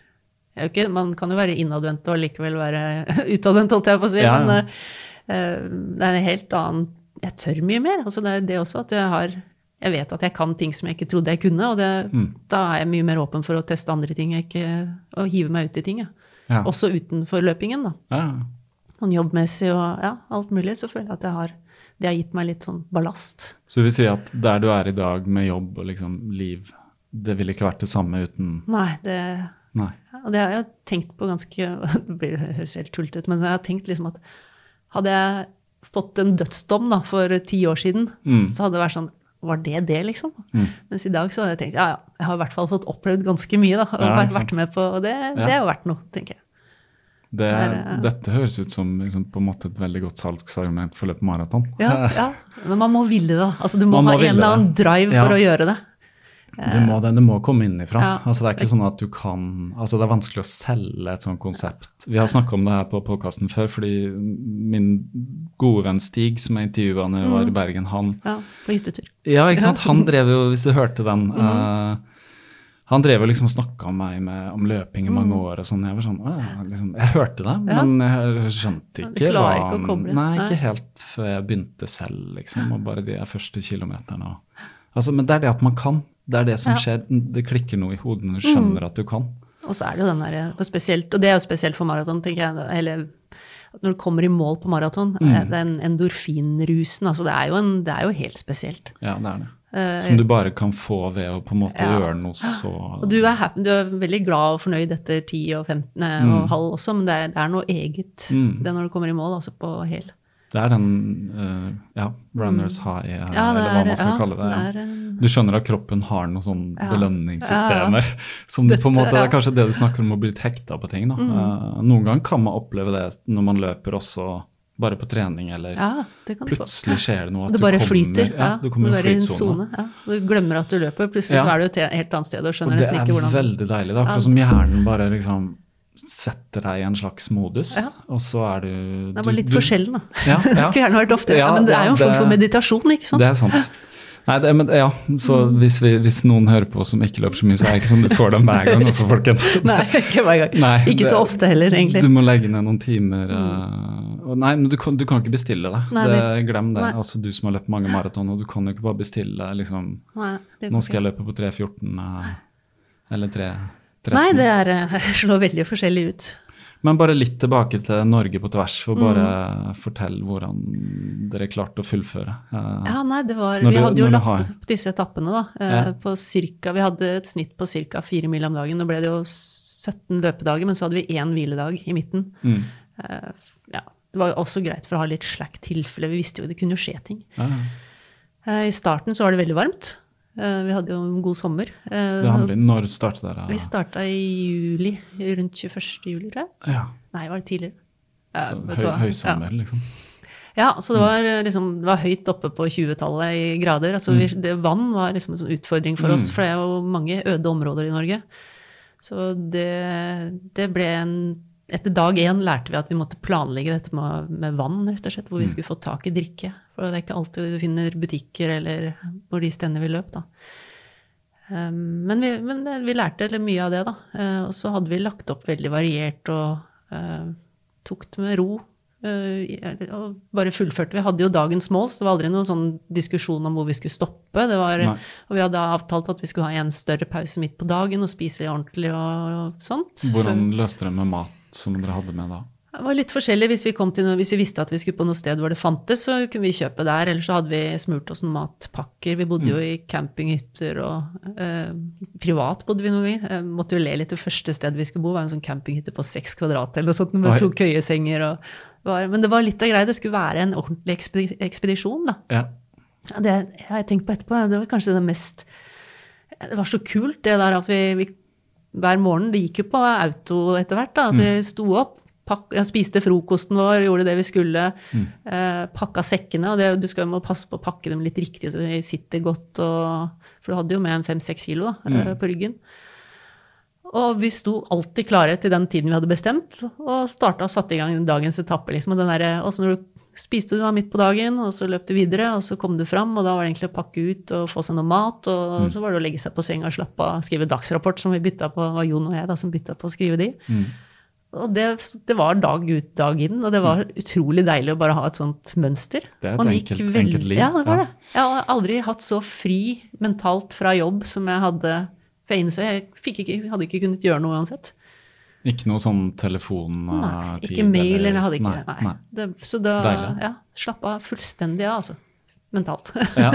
man kan jo være innadvendt og likevel være utadvendt, holdt jeg på å si, men det er en helt annen, jeg tør mye mer. Altså det er det også at jeg vet at jeg kan ting som jeg ikke trodde jeg kunne, og da er jeg mye mer åpen for å teste andre ting, og hive meg ut i ting. Ja. Også utenfor løpingen da. Ja. Sånn jobbmessig og alt mulig, så føler jeg at det har gitt meg litt sånn ballast. Så du vil si at der du er i dag med jobb og liksom liv, det ville ikke vært det samme uten? Nei. Og det har jeg tenkt på ganske, det høres helt tullet ut, men jeg har tenkt liksom at hadde jeg fått en dødsdom da, for 10 år siden, så hadde det vært sånn, var det liksom? Mens i dag så hadde jeg tenkt, jeg har i hvert fall fått opplevd ganske mye da, og vært med på, og det har jo vært noe, tenker jeg. Dette høres ut som liksom, på en måte et veldig godt salgsargument for løp maraton. Ja, men man må ville det. Altså, du må ha en eller annen drive for å gjøre det. Det må komme innifra. Altså, det er ikke sånn at du kan, altså det er vanskelig å selge et sånt konsept. Vi har snakket om det her på podcasten før, fordi min gode venn Stig, som jeg intervjuet når jeg var i Bergen, han... Ja, på hyttetur. Ja, ikke sant? Han drev jo, hvis du hørte den... Han drev og liksom snakket om meg om løping i mange år og sånn. Jeg var sånn, liksom, jeg hørte det, men jeg skjønte ikke. Du klarer ikke å koble. Nei, ikke helt før jeg begynte selv, liksom, og bare de første kilometerne. Altså, men det er det at man kan. Det er det som skjer. Det klikker noe i hodet når du skjønner at du kan. Og så er det jo den der, og det er jo spesielt for maraton, tenker jeg, eller når du kommer i mål på maraton, den endorfinrusen, altså det er jo helt spesielt. Ja, det er det. Som du bare kan få ved å på en måte gjøre noe så... Og du er veldig glad og fornøyd etter 10 og 15 og halv også, men det er noe eget det når du kommer i mål, altså på hel. Det er den, runners high, eller hva man skal kalle det. Du skjønner at kroppen har noen sånne belønningssystemer, som på en måte, det er kanskje det du snakker om å bli hektet på ting. Da. Noen gang kan man oppleve det når man løper også, bare på trening, eller plutselig skjer det noe at det bare flyter, du kommer i en flytsone. Du glemmer at du løper, plutselig så er du et helt annet sted og skjønner nesten ikke hvordan. Og det er veldig deilig, det er akkurat som hjernen bare liksom setter deg i en slags modus, og så er du... Det er bare litt forskjellen da. Det skulle gjerne vært ofte, men det er jo en form for meditasjon, ikke sant? Det er sant. Nei, så hvis noen hører på som ikke løper så mye, så er det ikke som du får dem hver gang, altså, folkens. Nei, ikke hver gang. Nei, ikke så ofte heller, egentlig. Du må legge ned noen timer. Nei, men du kan ikke bestille det. Glem det. Altså, du som har løpt mange maraton, og du kan jo ikke bare bestille, liksom, nå skal jeg løpe på 3.14. Eller 3.13? Nei, det slår veldig forskjellig ut. Men bare litt tilbake til Norge på tvers, for bare fortell hvordan dere klarte å fullføre. Ja, nei, vi hadde jo lagt opp disse etappene da, på vi hadde et snitt på cirka 4 mil om dagen. Nå ble det jo 17 løpedager, men så hadde vi 1 hviledag i midten. Ja, det var jo også greit for å ha litt slack tilfelle, vi visste jo det kunne jo skje ting. I starten så var det veldig varmt. Vi hadde jo en god sommer. Når startet dere? Vi startet i juli, rundt 21. juli, tror jeg. Ja. Nei, var det tidligere? Så høysommer, liksom. Ja, så det var høyt oppe på 20-tallet i grader. Altså, vann var liksom en sånn utfordring for oss, for det er jo mange øde områder i Norge. Så det ble etter dag 1 lærte vi at vi måtte planlegge dette med vann, rett og slett, hvor vi skulle få tak i drikke. For det er ikke alltid du finner butikker eller hvor de stedene vi løp, da. Men vi lærte mye av det, da. Og så hadde vi lagt opp veldig variert og tok det med ro. Og bare fullførte. Vi hadde jo dagens mål, så det var aldri noen sånn diskusjon om hvor vi skulle stoppe. Og vi hadde avtalt at vi skulle ha en større pause midt på dagen og spise ordentlig og sånt. Hvordan løste dere med mat som dere hadde med da? Det var litt forskjellig. Hvis vi visste at vi skulle på noe sted hvor det fantes, så kunne vi kjøpe der. Eller så hadde vi smurt oss noen matpakker. Vi bodde jo i campinghytter, og privat bodde vi noen ganger. Jeg måtte jo le litt. Det første sted vi skulle bo var en sånn campinghytte på 6 kvadrat, eller noe sånt, med 2 køyesenger. Men det var litt av greia. Det skulle være en ordentlig ekspedisjon, da. Ja. Det har jeg tenkt på etterpå. Det var kanskje det var så kult, det der at vi hver morgen, det gikk jo på auto etter hvert, da, at vi sto opp, spiste frokosten vår, gjorde det vi skulle, pakka sekkene, og du skal jo passe på å pakke dem litt riktig, så de sitter godt, for du hadde jo med en 5-6 kilo da, på ryggen. Og vi sto alltid klare til den tiden vi hadde bestemt, og satte i gang dagens etappe, liksom, og så når du spiste du da midt på dagen, og så løp du videre, og så kom du fram, og da var det egentlig å pakke ut og få seg noe mat, og så var det å legge seg på senga og slappe av, skrive dagsrapport, som vi byttet på, var Jon og jeg da, som byttet på å skrive de. Og det var dag ut, dag inn, og det var utrolig deilig å bare ha et sånt mønster. Det er et enkelt liv. Ja, det var det. Jeg har aldri hatt så fri mentalt fra jobb som jeg hadde, for jeg innså, hadde ikke kunnet gjøre noe uansett. Ikke noe sånn telefontid? Nei, ikke mail, eller jeg hadde ikke, nei. Så da, slapp av fullstendig av, altså, mentalt.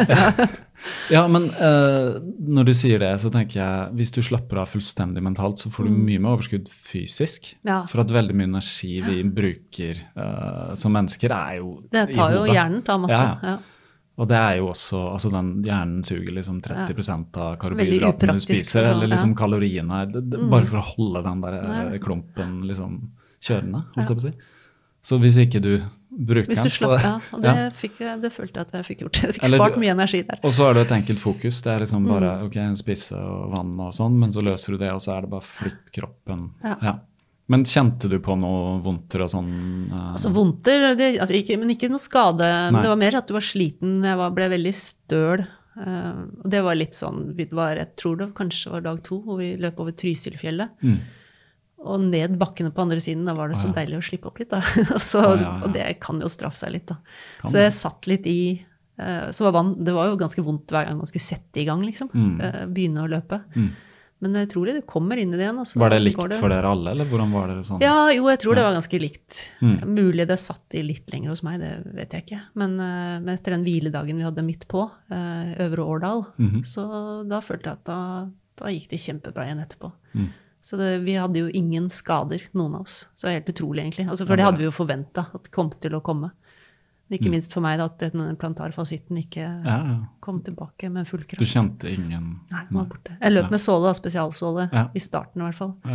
Ja, men når du sier det, så tenker jeg, hvis du slapper av fullstendig mentalt, så får du mye med overskudd fysisk. For at veldig mye energi vi bruker som mennesker er jo i hodet. Det tar jo hjernen, tar masse, ja. Og det er jo også, altså den hjernen suger liksom 30% av karbohydratene du spiser, eller liksom kaloriene, bare for å holde den der klumpen liksom kjørende, holdt jeg på å si. Så hvis ikke du bruker den, så... og det følte jeg at jeg fikk gjort. Jeg fikk spart mye energi der. Og så er det et enkelt fokus, det er liksom bare, ok, spise og vann og sånn, men så løser du det, og så er det bare flytt kroppen. Ja. Men kjente du på noe vondter og sånn? Altså vondter, men ikke noe skade. Men det var mer at du var sliten. Jeg ble veldig støl. Og det var litt sånn, jeg tror det kanskje var dag 2, hvor vi løp over Trysilfjellet. Og ned bakkene på andre siden, da var det så deilig å slippe opp litt. Da. Og det kan jo straffe seg litt. Da. Så jeg satt litt i... det var jo ganske vondt hver gang man skulle sette i gang, liksom. Begynne å løpe. Men jeg tror det kommer inn i det igjen. Altså, var det likt for dere alle, eller hvordan var det sånn? Ja, jo, jeg tror det var ganske likt. Mulig det satt i litt lenger hos meg, det vet jeg ikke. Men etter den hviledagen vi hadde midt på, Øvre Årdal, så da følte jeg at da gikk det kjempebra igjen etterpå. Så vi hadde jo ingen skader, noen av oss. Så det er helt utrolig egentlig. Altså, for det hadde vi jo forventet at det kom til å komme. Ikke minst for meg da, at den plantarfasitten ikke kom tilbake med full kraft. Du kjente ingen? Nei, den var borte. Jeg løp med såle, spesialsåle, i starten i hvert fall.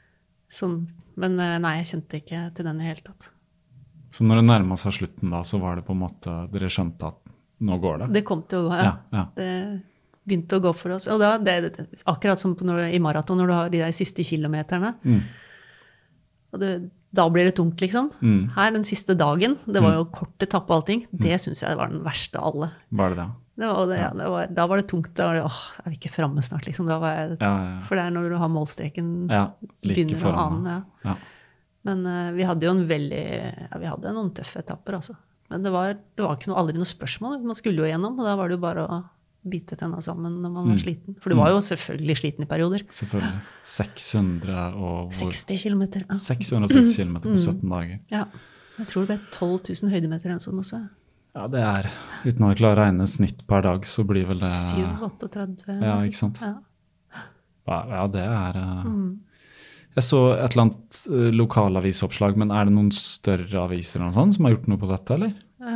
Men nei, jeg kjente ikke til den i hele tatt. Så når det nærmet seg slutten da, så var det på en måte, dere skjønte at nå går det? Det kom til å gå, ja. Det begynte å gå for oss. Og da, akkurat som i maraton, når du har de der siste kilometerne, og da blir det tungt, liksom. Her, den siste dagen, det var jo kort etappe og allting, det synes jeg var den verste av alle. Var det det? Da var det tungt, da var det, jeg er ikke fremme snart, liksom. Da var jeg, for det er når du har målstreken, begynner å ane. Men vi hadde jo vi hadde noen tøffe etapper, altså. Men det var aldri noe spørsmål, man skulle jo igjennom, og da var det jo bare å bite tenna sammen når man var sliten. For du var jo selvfølgelig sliten i perioder. Selvfølgelig. 60 kilometer. Ja. 606 kilometer på 17 dager. Ja, jeg tror det ble 12 000 høydemeter eller sånn også. Ja, det uten å klare å regne snitt per dag, så blir vel det 7-38. Ja, ikke sant? Ja. Ja, det Jeg så et eller annet lokalavisoppslag, men det noen større aviser eller noe sånt som har gjort noe på dette, eller?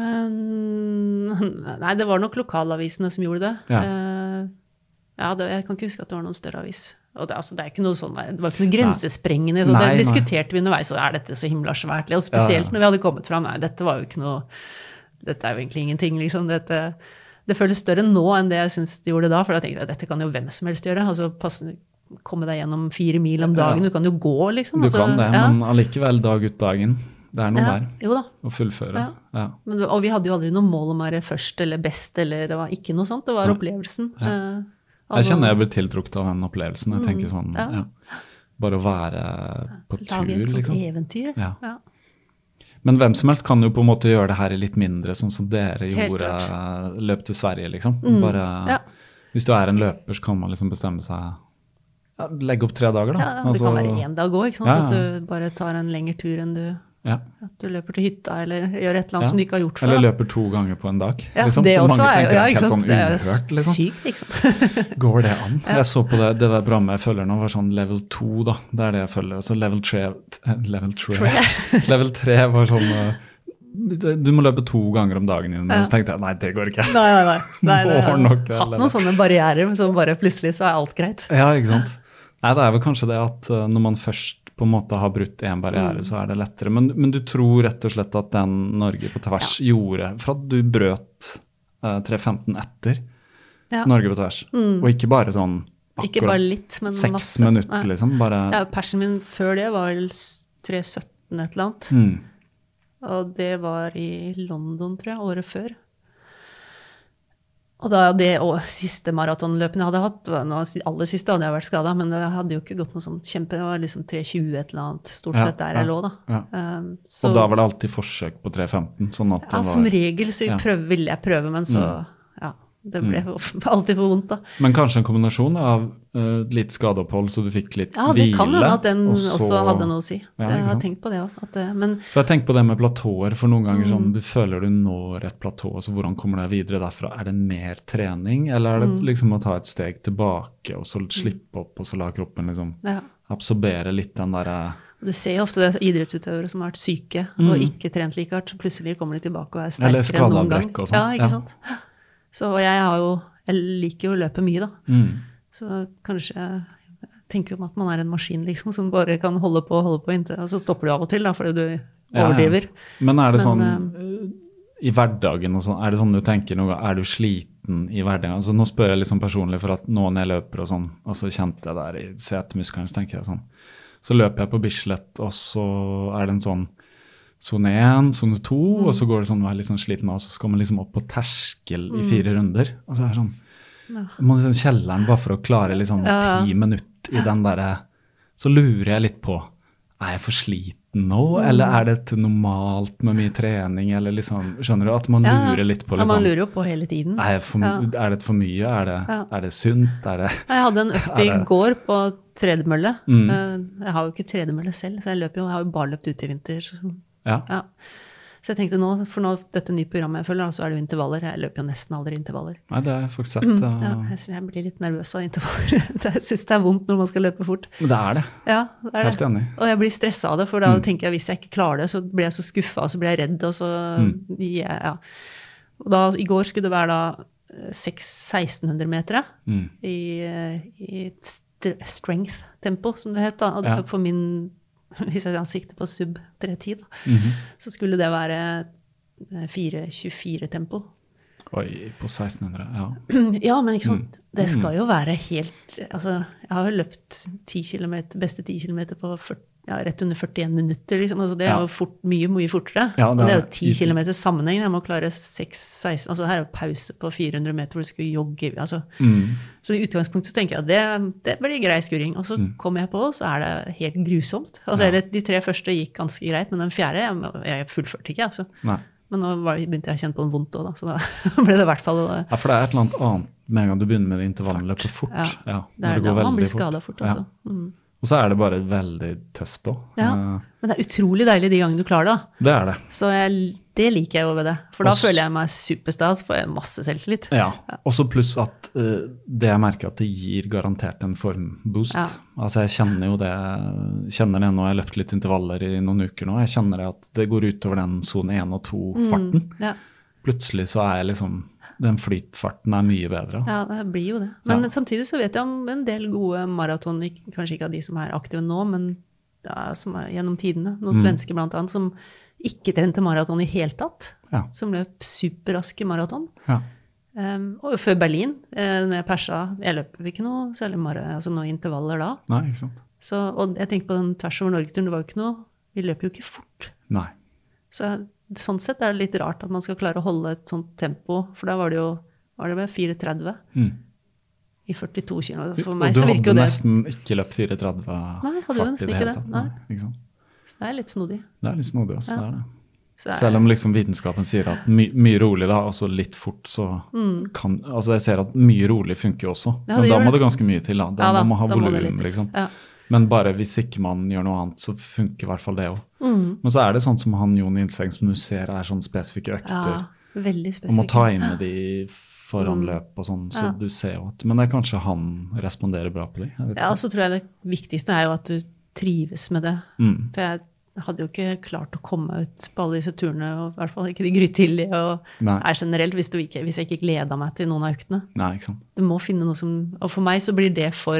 Nei, det var nok lokalavisene som gjorde det. Ja. Jeg kan ikke huske at det var noen større avis. Og det er ikke noe sånn, det var ikke noe grensesprengende, så det diskuterte vi underveis, og dette så himla svært? Og spesielt når vi hadde kommet fram, nei, dette var jo ikke noe, dette jo egentlig ingenting, liksom. Det føles større nå enn det jeg synes det gjorde da, for jeg tenkte at dette kan jo hvem som helst gjøre, altså komme deg gjennom 4 mil om dagen, du kan jo gå, liksom. Du kan det, men allikevel dag ut dagen. Det noe der jo da. Å fullføre. Ja. Og vi hadde jo aldri noe mål om å være først eller best, eller det var ikke noe sånt, det var opplevelsen. Jeg kjenner jeg blir tiltrukket av den opplevelsen. Jeg tenker sånn, bare å være på tur, liksom. Lage et sånt eventyr. Ja. Men hvem som helst kan jo på en måte gjøre det her litt mindre, sånn som dere gjorde, løp til Sverige, liksom. Hvis du en løper, så kan man liksom bestemme seg, legge opp 3 dager da. Ja, det kan være 1 dag også, ikke sant? At du bare tar en lengre tur enn at du løper til hytta, eller gjør et eller annet som du ikke har gjort før. Eller løper 2 ganger på en dag. Ja, liksom, det også tenker helt sånn uhørt, liksom. Sykt, ikke sant? Går det an? Jeg så på det der programmet jeg følger nå, var sånn level 2 da, det det jeg følger. Så level 3 var sånn, du må løpe 2 ganger om dagen din, så tenkte jeg, nei, det går ikke. Nei, det har hatt noen sånne barrierer, så bare plutselig så alt greit. Ja, ikke sant? Nei, det vel kanskje det at når man først på en måte har brutt en barriere, så det lettere. Men du tror rett og slett at den Norge på tvers gjorde, for at du brøt 3.15 etter Norge på tvers, og ikke bare sånn akkurat ikke bare litt, men 6 minutter, liksom. Bare... Ja, persen min før det var 3.17 et eller annet. Og det var i London, tror jeg, året før. Og da det siste maratonløpene jeg hadde hatt, aller siste hadde jeg vært skadet, men det hadde jo ikke gått noe sånn kjempe, det var liksom 3.20 et eller annet, stort sett der jeg lå da. Så, og da var det alltid forsøk på 3.15, sånn at det var... som regel så ville jeg prøve, men så, det ble alltid for vondt da. Men kanskje en kombinasjon av litt skadeopphold, så du fikk litt hvile. Ja, det kan hende at den også hadde noe å si. Jeg har tenkt på det også. For jeg tenker på det med platåer, for noen ganger sånn, du føler du når et platå, så hvordan kommer det videre derfra? Det mer trening, eller det liksom å ta et steg tilbake, og så slippe opp, og så la kroppen liksom absorbere litt den der... Du ser jo ofte det idrettsutøvere som har vært syke, og ikke trent like hardt, så plutselig kommer de tilbake og sterkere enn noen gang. Og sånn. Ja, ikke sant? Så jeg liker jo å løpe mye da. Så kanskje jeg tenker jo om at man en maskin liksom, som bare kan holde på inntil, og så stopper du av og til da, fordi du overdriver. Men det sånn, i hverdagen og sånn, det sånn du tenker noe, du sliten i hverdagen? Altså nå spør jeg liksom personlig, for at nå når jeg løper og sånn, og så kjente jeg der i setemuskelen, så tenker jeg sånn, så løper jeg på Bislett, og så det en sånn, zone 1, zone 2, og så går det sånn, litt sånn sliten av, så skal man liksom opp på terskel i 4 runder. Og så det sånn, man liksom kjelleren bare for å klare liksom 10 minutter i den der, så lurer jeg litt på, jeg for sliten nå, eller det normalt med mye trening, eller liksom, skjønner du, at man lurer litt på liksom. Ja, man lurer jo på hele tiden. Det for mye? Det sunt? Jeg hadde en økt i går på tredemølle. Jeg har jo ikke tredemølle selv, så jeg har jo bare løpt ut i vinter. Ja. Så jeg tenkte nå, for nå dette nye programmet jeg følger, så det jo intervaller. Jeg løper jo nesten aldri intervaller. Nei, det har jeg faktisk sett. Jeg blir litt nervøs av intervaller. Jeg synes det vondt når man skal løpe fort. Men det det. Ja, det Helt enig. Og jeg blir stresset av det, for da tenker jeg hvis jeg ikke klarer det, så blir jeg så skuffet, og så blir jeg redd, og så... Og da, i går skulle det være da 1600 meter i strength-tempo, som det heter. Og for min... Hvis jeg sikter på sub 3.10, så skulle det være 4.24 tempo. Oi, på 1600, Ja, men ikke sant? Det skal jo være helt... Altså, jeg har jo løpt 10 kilometer, beste 10 kilometer på rett under 41 minutter, liksom. Altså, det jo mye fortere. Og det jo 10 kilometer sammenheng. Jeg må klare 6-16... Altså, her jo pause på 400 meter hvor du skal jogge. Altså. Så i utgangspunktet så tenker jeg at det blir grei skuring. Og så kommer jeg på, så det helt grusomt. Altså, de 3 første gikk ganske greit, men den 4. jeg fullførte ikke, altså. Men nå begynte jeg å kjenne på en vondt også, da, så da ble det I hvert fall det. Ja, for det et eller annet med en gang du begynner med det intervallet på fort. Ja, det da man blir skadet fort, altså. Ja. Og så det bare veldig tøft også. Ja, men det utrolig deilig de gangene du klarer det. Det det. Så det liker jeg jo ved det. For da føler jeg meg superstas, får jeg masse selvtillit. Ja, og så pluss at det jeg merker at det gir garantert en formboost. Ja. Altså jeg kjenner jo det, kjenner det når jeg har løpt litt intervaller I noen uker nå. Jeg kjenner det at det går utover den zone 1 og 2-farten. Ja. Plutselig så jeg liksom, den flytfarten mye bedre. Ja, det blir jo det. Men samtidig så vet jeg om en del gode maraton, kanskje ikke av de som aktive nå, men som gjennom tidene. Noen svensker blant annet som ikke trente maraton I hele tatt, som løp superraske maraton. Ja. Og før Berlin, når jeg perset, jeg løper ikke noe særlig altså noen intervaller da. Nei, ikke sant. Så, og jeg tenker på den tvers over Norge-turen, det var jo ikke noe, vi løper jo ikke fort. Nei. Så sånn sett det litt rart at man skal klare å holde et sånt tempo, for da var det jo, var det med 4,30 I 42 km. For meg så virker jo det... Og du hadde nesten ikke løpt 4,30 Nei, hadde jo nesten ikke det. Nei. Ikke sant? Så det litt snodig. Det litt snodig også, det det. Selv om liksom vitenskapen sier at mye rolig da, altså litt fort, så kan, altså jeg ser at mye rolig funker også, men da må det ganske mye til da, da må man ha volum liksom. Ja. Men bare hvis ikke man gjør noe annet, så funker I hvert fall det også. Men så det sånn som han Jon Inseng, som du ser sånne spesifikke økter. Ja, veldig spesifikke. Og må ta inn med de foranløp og sånn, så du ser jo at, men det kanskje han responderer bra på det. Ja, og så tror jeg det viktigste jo at du trives med det. For jeg hadde jo ikke klart å komme ut på alle disse turene, og I hvert fall ikke de grytidlige, og generelt hvis jeg ikke gleder meg til noen av øktene. Nei, ikke sant. Du må finne noe som, og for meg så blir det for,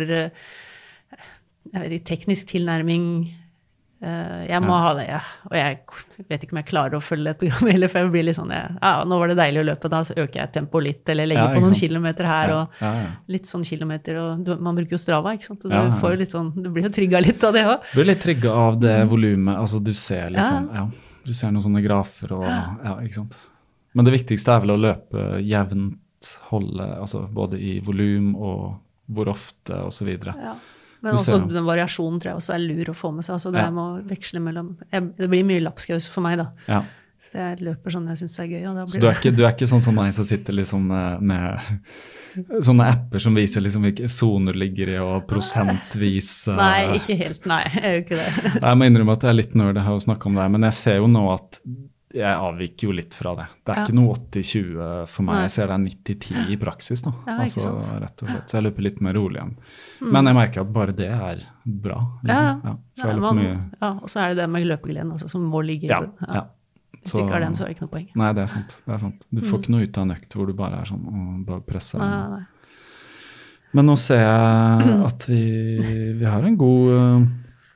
jeg vet ikke, teknisk tilnærming, jeg må ha det, og jeg vet ikke om jeg klarer å følge et program heller, for jeg blir litt sånn, nå var det deilig å løpe, da så øker jeg tempo litt, eller legger på noen kilometer her, og litt sånn kilometer, og man bruker jo Strava, ikke sant? Og du får jo litt sånn, du blir jo trigget litt av det også. Du blir litt trigget av det volumet, altså du ser liksom, du ser noen sånne grafer, og ikke sant? Men det viktigste vel å løpe jevnt, holde, altså både I volum, og hvor ofte, og så videre. Ja. Men også den variasjonen tror jeg også lur å få med seg, så det må veksle mellom, det blir mye lapskaus for meg da. Ja. For jeg løper sånn jeg synes det gøy. Og da blir så du ikke sånn som meg som sitter liksom med sånne apper som viser liksom hvilke zoner ligger I og prosentvis... Nei, ikke helt, nei, jeg gjør ikke det. Jeg må innrømme at jeg litt nørd å snakke om det, men jeg ser jo nå at jeg avviker jo litt fra det. Det ikke noe 80-20 for meg, jeg ser det 90-10 I praksis da. Ja, altså, rett og slett. Så jeg løper litt mer rolig igjen. Men jeg merker at bare det bra. Liksom. For jeg løper mye. Ja, og så det med løpegleden også, som må ligge I det. Ja. Hvis du ikke har den, så det ikke noe poeng. Nei, det sant. Det sant. Du får ikke noe ut av en økt hvor du bare sånn, bare presser. Nei. Men nå ser jeg at vi har en god...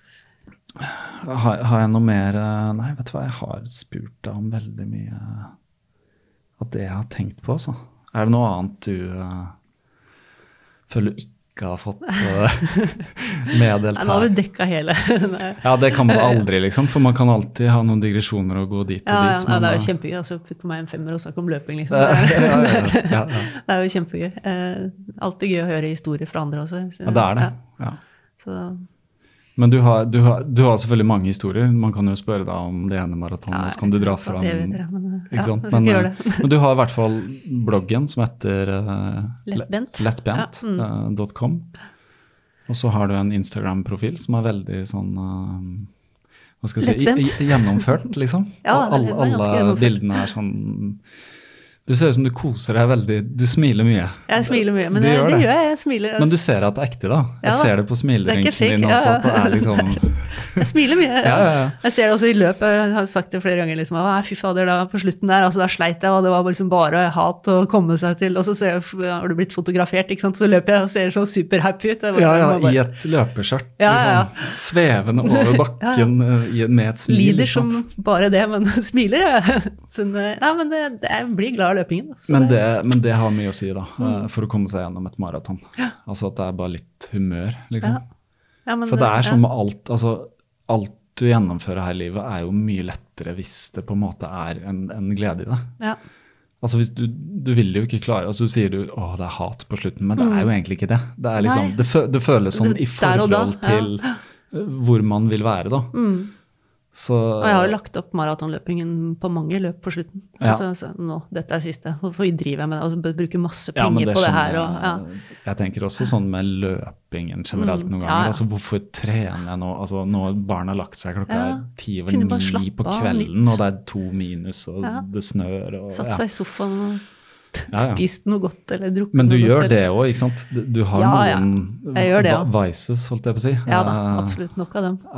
Har jeg noe mer nei, vet du hva, jeg har spurt deg om veldig mye av det jeg har tenkt på så. Det noe annet du føler du ikke har fått meddelt her? Nå har vi dekket hele ja, det kan man aldri liksom, for man kan alltid ha noen digresjoner og gå dit og dit men, det jo kjempegøy, altså putt på meg en 5 og snakke om løping liksom. Det jo kjempegøy alltid gøy å høre historier fra andre også ja, det det ja. Så Men du har selvfølgelig mange historier. Man kan jo spørre deg om det ene maratonet, så kan du dra fram. Det vet jeg, men jeg skal ikke gjøre det. Men du har I hvert fall bloggen som heter lettbent.com. Og så har du en Instagram-profil som veldig sånn, hva skal jeg si, gjennomført liksom. Ja, alle bildene sånn... Du ser ut som du koser deg veldig, du smiler mye. Jeg smiler mye, men det gjør jeg smiler. Men du ser at det ekte da. Jeg ser det på smilerynken din også, at det liksom... Jeg smiler mye, Jeg ser det også I løpet, jeg har sagt det flere ganger, liksom, fy fader, da på slutten der, altså da sleit jeg, og det var liksom bare hat å komme seg til, og så har du blitt fotografert, ikke sant? Så løper jeg og ser så super happy ut. I et løpeskjørt, liksom, svevende over bakken med et smil. Lider som bare det, men smiler jeg. Nei, men jeg blir glad løpingen. Men det har mye å si da, for å komme seg gjennom et maraton. Altså at det bare litt humør, liksom. For det sånn med alt, altså alt du gjennomfører her I livet jo mye lettere hvis det på en måte en glede I det. Ja. Altså hvis du vil jo ikke klare, altså du sier det hat på slutten, men det jo egentlig ikke det. Det liksom, det føles sånn I forhold til hvor man vil være da. Og jeg har jo lagt opp maratonløpingen på mange løp på slutten. Så nå, dette siste. Hvorfor driver jeg med det? Og bruker masse penger på det her. Jeg tenker også sånn med løpingen generelt noen ganger. Altså, hvorfor trener jeg nå? Altså, nå har barna lagt seg klokka 10:09 på kvelden, og det 2 minus, og det snør. Og, satt seg i sofaen og spist noe godt eller drukket men du noe gjør godt, det også, ikke sant? Du har noen vices, holdt jeg på å si. Ja da, absolutt nok av dem.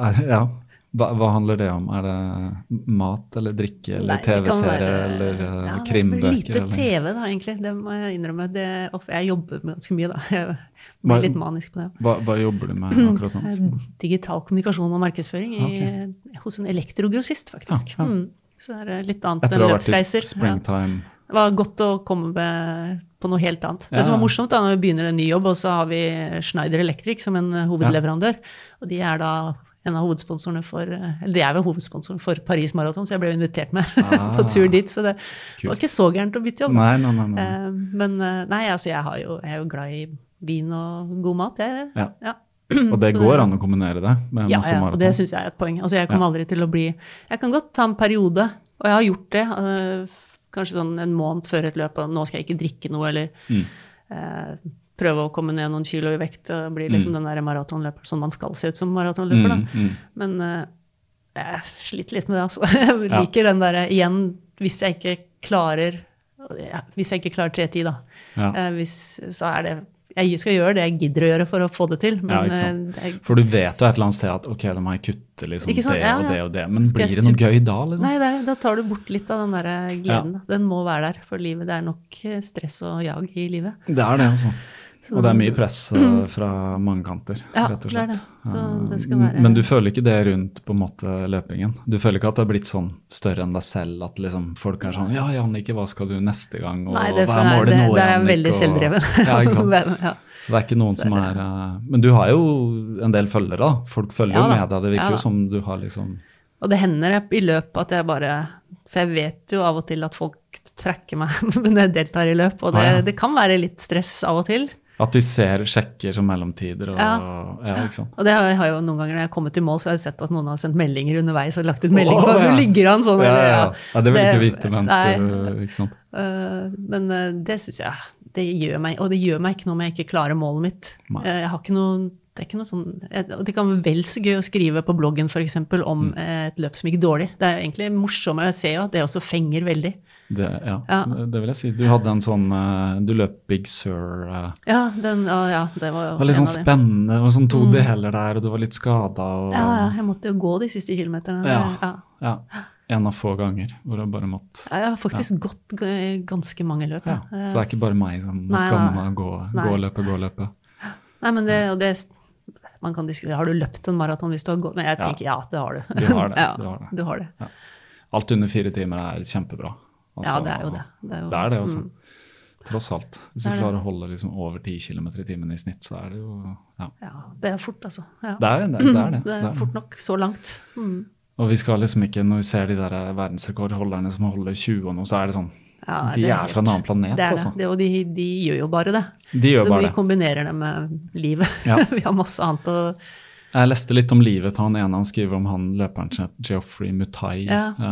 Hva handler det om? Er det mat eller drikke eller TV-serie eller krimbøker? Lite TV da, egentlig. Det må jeg innrømme. Jeg jobber med ganske mye da. Jeg blir litt manisk på det. Hva jobber du med akkurat nå? Digital kommunikasjon og markedsføring hos en elektrogrossist, faktisk. Så det litt annet enn løpsreiser. Etter å ha vært i springtime. Det var godt å komme på noe helt annet. Det som var morsomt da, når vi begynner en ny jobb, og så har vi Schneider Electric som en hovedleverandør, og de da en av hovedsponsorene de vel hovedsponsoren for Paris Marathon, så jeg ble invitert med på tur dit, så det var ikke så gærent å bytte jobb. Nei. Men altså jeg er jo glad i vin og god mat, Og det går an å kombinere det med masse maraton. Og det synes jeg et poeng. Altså jeg kommer aldri til å jeg kan godt ta en periode, og jeg har gjort det, kanskje sånn en måned før et løp, og nå skal jeg ikke drikke noe, eller prøve å komme ned noen kilo i vekt, og bli liksom den der maratonløper, sånn man skal se ut som maratonløper da. Men jeg sliter litt med det, altså. Jeg liker den der, igjen, hvis jeg ikke klarer 3:10 da, så det, jeg skal gjøre det jeg gidder å gjøre for å få det til. Men, for du vet jo et eller annet sted at, ok, da må jeg kutte liksom det og det, men blir det noe gøy da? Liksom? Nei, da tar du bort litt av den der gleden. Den må være der for livet. Det nok stress og jag i livet. Det det, altså. Og det mye press fra mange kanter, rett og slett. Så det skal være... Men du føler ikke det rundt på en måte løpingen? Du føler ikke at det har blitt sånn større enn deg selv, at liksom folk sånn, ja, Jannicke, hva skal du neste gang? Og, nei, det er jeg veldig selvdreven. Så det ikke noen som Men du har jo en del følgere da. Folk følger jo med deg, det virker jo som du har liksom... Og det hender i løpet at jeg bare... For jeg vet jo av og til at folk trekker meg når jeg deltar i løp, og det kan være litt stress av og til. At de sjekker som mellomtider. Og, ikke sant? Og det har jeg jo noen ganger når jeg har kommet til mål, så har jeg sett at noen har sendt meldinger underveis og lagt ut melding på at du ligger an sånn. Det vil ikke vite mens du, ikke sant? Men det synes jeg, det gjør meg ikke noe om jeg ikke klarer målet mitt. Jeg har ikke noe, det ikke noe sånn, og det kan være vel så gøy å skrive på bloggen for eksempel om et løp som gikk dårlig. Det jo egentlig morsomt, jeg ser jo at det også fenger veldig. Det vil jeg si. Du hadde en sånn, du løp Big Sur. Det var jo litt sånn spennende, og sånn 2 deler der, og du var litt skadet. Og, jeg måtte jo gå de siste kilometerne. En av få ganger hvor jeg bare måtte. Jeg har faktisk gått ganske mange løp. Så det ikke bare meg som skammer meg å gå løpe. Nei, men det man kan diskutere, har du løpt en maraton hvis du har gått? Men jeg tenker, det har du. Du har det. Ja. Alt under 4 timer kjempebra. Altså, det jo det. Det det også. Tross alt. Hvis du klarer å holde liksom over 10 km i timen i snitt, så det jo... det fort, altså. Det det. Det fort nok, så langt. Og vi skal liksom ikke, når vi ser de der verdensrekordholderne som holder 20 og noe, så det sånn, de fra en annen planet, altså. Og de gjør jo bare det. Så vi kombinerer det med livet. Vi har masse annet å... Jeg leste litt om livet til han skriver om han løperen som heter Geoffrey Mutai.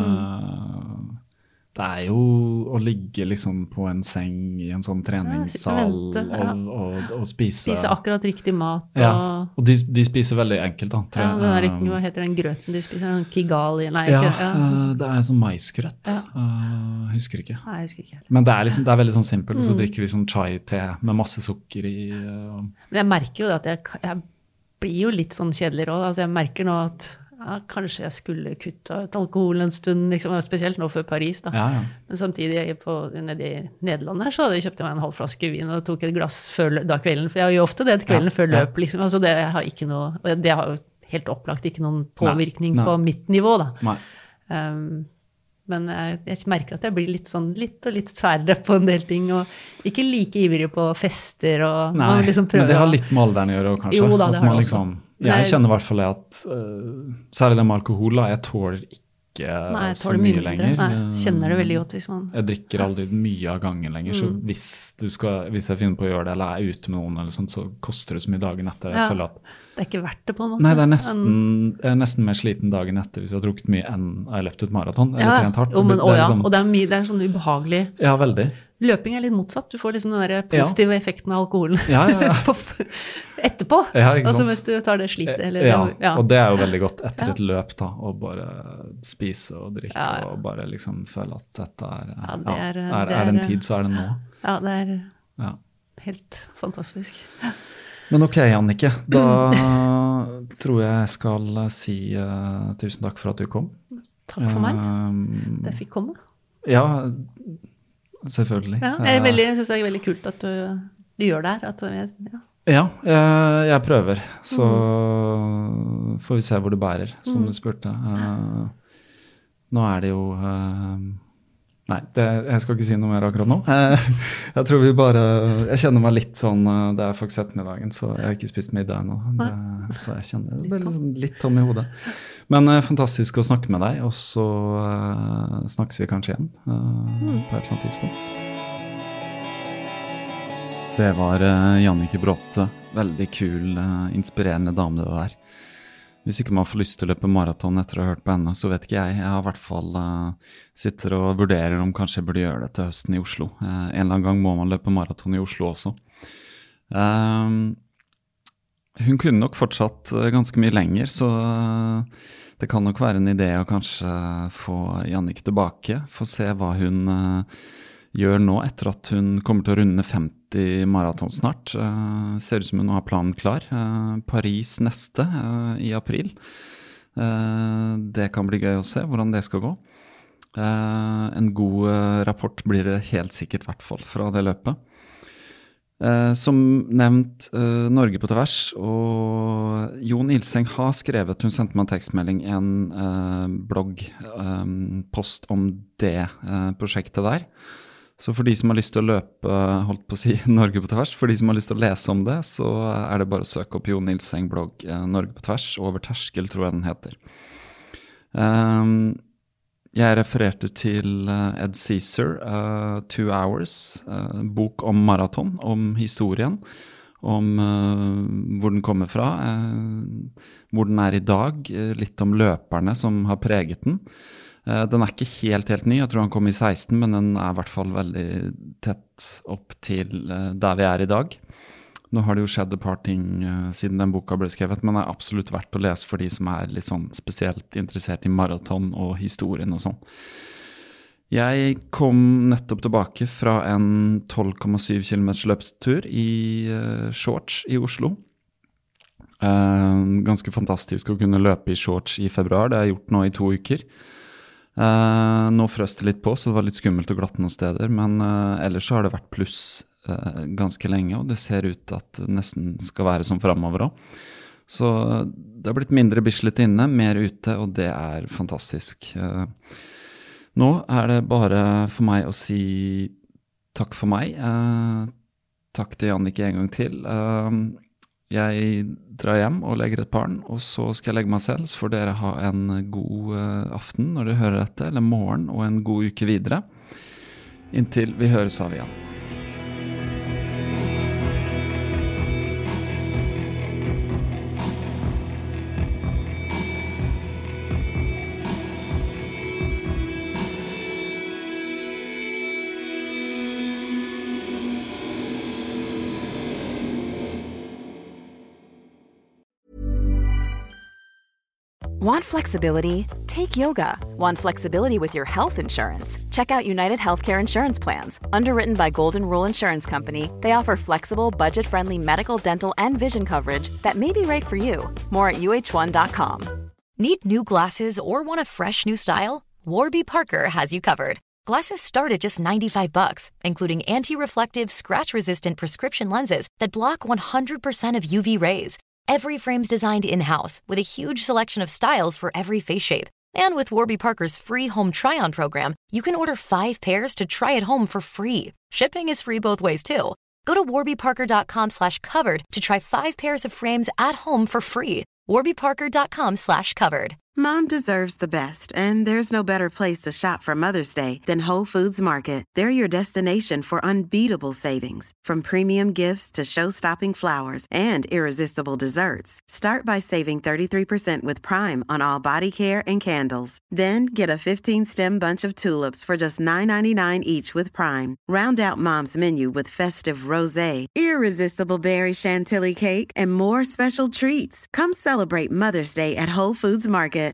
Det jo å ligge liksom på en seng i en sånn treningssal og spise. Spise akkurat riktig mat. Og de spiser veldig enkelt da. Hva heter den grøten de spiser? Kigali? Nei, det sånn maisgrøt. Husker ikke. Nei, jeg husker ikke. Men det liksom, det veldig sånn simpelt, og så drikker de sånn chai-te med masse sukker i. Jeg merker jo at jeg blir jo litt sånn kjedelig råd. Altså jeg merker nå at kanskje jeg skulle kutte ut alkohol en stund, liksom, spesielt nå før Paris. Da. Men samtidig nede i Nederland her, så hadde jeg kjøpt meg en halv flaske vin og tok et glass da kvelden, for jeg gjør jo ofte det til kvelden før løp. Liksom. Altså det har ikke noe, og det har jo helt opplagt ikke noen påvirkning på mitt nivå. Da. Men jeg merker at jeg blir litt særere på en del ting, og ikke like ivrig på fester. Og liksom men det har litt med alderen å gjøre, kanskje. Jo da, det har det også. Jeg kjenner i hvert fall at, særlig det med alkohol, jeg tåler ikke så mye lenger. Jeg kjenner det veldig godt hvis man... Jeg drikker aldri mye av gangen lenger, så hvis jeg finner på å gjøre det, eller ute med noen, eller sånt, så koster det så mye dagen etter. Jeg føler at Det ikke verdt det på en måte. Nei, det jeg nesten mer sliten dagen etter hvis jeg har drukket mye enn jeg har løpt ut maraton. Eller trent hardt. Og det er sånn ubehagelig. Ja, veldig. Løping litt motsatt. Du får liksom den der positive effekten av alkoholen etterpå. Ja, ikke sant? Altså hvis du tar det slitet. Eller, og det jo veldig godt etter et løp da, å bare spise og drikke og bare liksom føle at dette er det en tid, så det nå. Ja, det helt fantastisk. Men ok, Jannicke, da tror jeg skal si tusen takk for at du kom. Takk for meg. Det fikk komme. Ja, selvfølgelig. Ja, jeg synes det veldig kult at du gjør det her. Jeg prøver, så får vi se hvor det bærer, som du spurte. Nå det jo... Nei, jeg skal ikke si noe mer akkurat nå. Jeg tror vi bare... Jeg kjenner meg litt sånn... Det faktisk ettermiddagen, så jeg har ikke spist middag ennå. Så jeg kjenner meg litt tom i hodet. Men fantastisk å snakke med deg, og så snakkes vi kanskje igjen på et eller annet tidspunkt. Det var Jannicke Bråte. Veldig kul, inspirerende dame det der. Hvis ikke man får lyst til å løpe maraton etter å ha hørt på henne, så vet ikke jeg. Jeg har I hvert fall sitter og vurderer om kanskje jeg burde gjøre det til høsten I Oslo. En eller annen gang må man løpe maraton I Oslo også. Hun kunne nok fortsatt ganske mye lenger, så det kan nok være en idé å kanskje få Jannicke tilbake, få se hva hun gjør nå etter at hun kommer til å runde 50 maraton snart. Ser ut som hun har planen klar. Paris neste I april. Det kan bli gøy å se hvordan det skal gå. En god rapport blir det helt sikkert I hvert fall fra det løpet. Som nevnt Norge på tvers, og Jon Ilseng har skrevet, hun sendte meg en tekstmelding, en bloggpost om det prosjektet der. Så for de som har lyst til å løpe, holdt på å si, Norge på tvers, for de som har lyst til å lese om det, så det bare å søke opp Jon Ilseng blogg Norge på tvers, over terskel tror jeg den heter. Jeg refererte til Ed Caesar, 2 Hours, bok om maraton, om historien, om hvor den kommer fra, hvor den I dag, litt om løperne som har preget den. Den ikke helt ny, jeg tror han kom I 16, men den I hvert fall veldig tett opp til der vi I dag. Nå har det jo skjedd et par ting siden den boka ble skrevet, men det absolutt verdt å lese for de som litt sånn spesielt interessert I maraton og historien og sånn. Jeg kom nettopp tilbake fra en 12,7 km løpstur I shorts I Oslo. Ganske fantastisk å kunne løpe I shorts I februar, det har jeg gjort nå I 2 uker. Nå frøs det litt på, så det var litt skummelt og glatt noen steder, men ellers så har det vært pluss ganske lenge, og det ser ut at det nesten skal være som fremover også. Så det har blitt mindre Bislett inne, mer ute, og det fantastisk. Nå det bare for meg å si takk for meg. Takk til Jannicke en gang til. Jeg drar hjem og legger et barn, og så skal jeg legge meg selv, så får dere ha en god aften når dere hører dette, eller morgen, og en god uke videre. Inntil vi høres av igjen. Want flexibility? Take yoga. Want flexibility with your health insurance? Check out United Healthcare Insurance Plans. Underwritten by Golden Rule Insurance Company, they offer flexible, budget-friendly medical, dental, and vision coverage that may be right for you. More at uh1.com. Need new glasses or want a fresh new style? Warby Parker has you covered. Glasses start at just $95, including anti-reflective, scratch-resistant prescription lenses that block 100% of UV rays. Every frame's designed in-house with a huge selection of styles for every face shape. And with Warby Parker's free home try-on program, you can order 5 pairs to try at home for free. Shipping is free both ways, too. Go to warbyparker.com/covered to try 5 pairs of frames at home for free. warbyparker.com/covered. Mom deserves the best, and there's no better place to shop for Mother's Day than Whole Foods Market. They're your destination for unbeatable savings, from premium gifts to show-stopping flowers and irresistible desserts. Start by saving 33% with Prime on all body care and candles. Then get a 15-stem bunch of tulips for just $9.99 each with Prime. Round out Mom's menu with festive rosé, irresistible berry chantilly cake, and more special treats. Come celebrate Mother's Day at Whole Foods Market.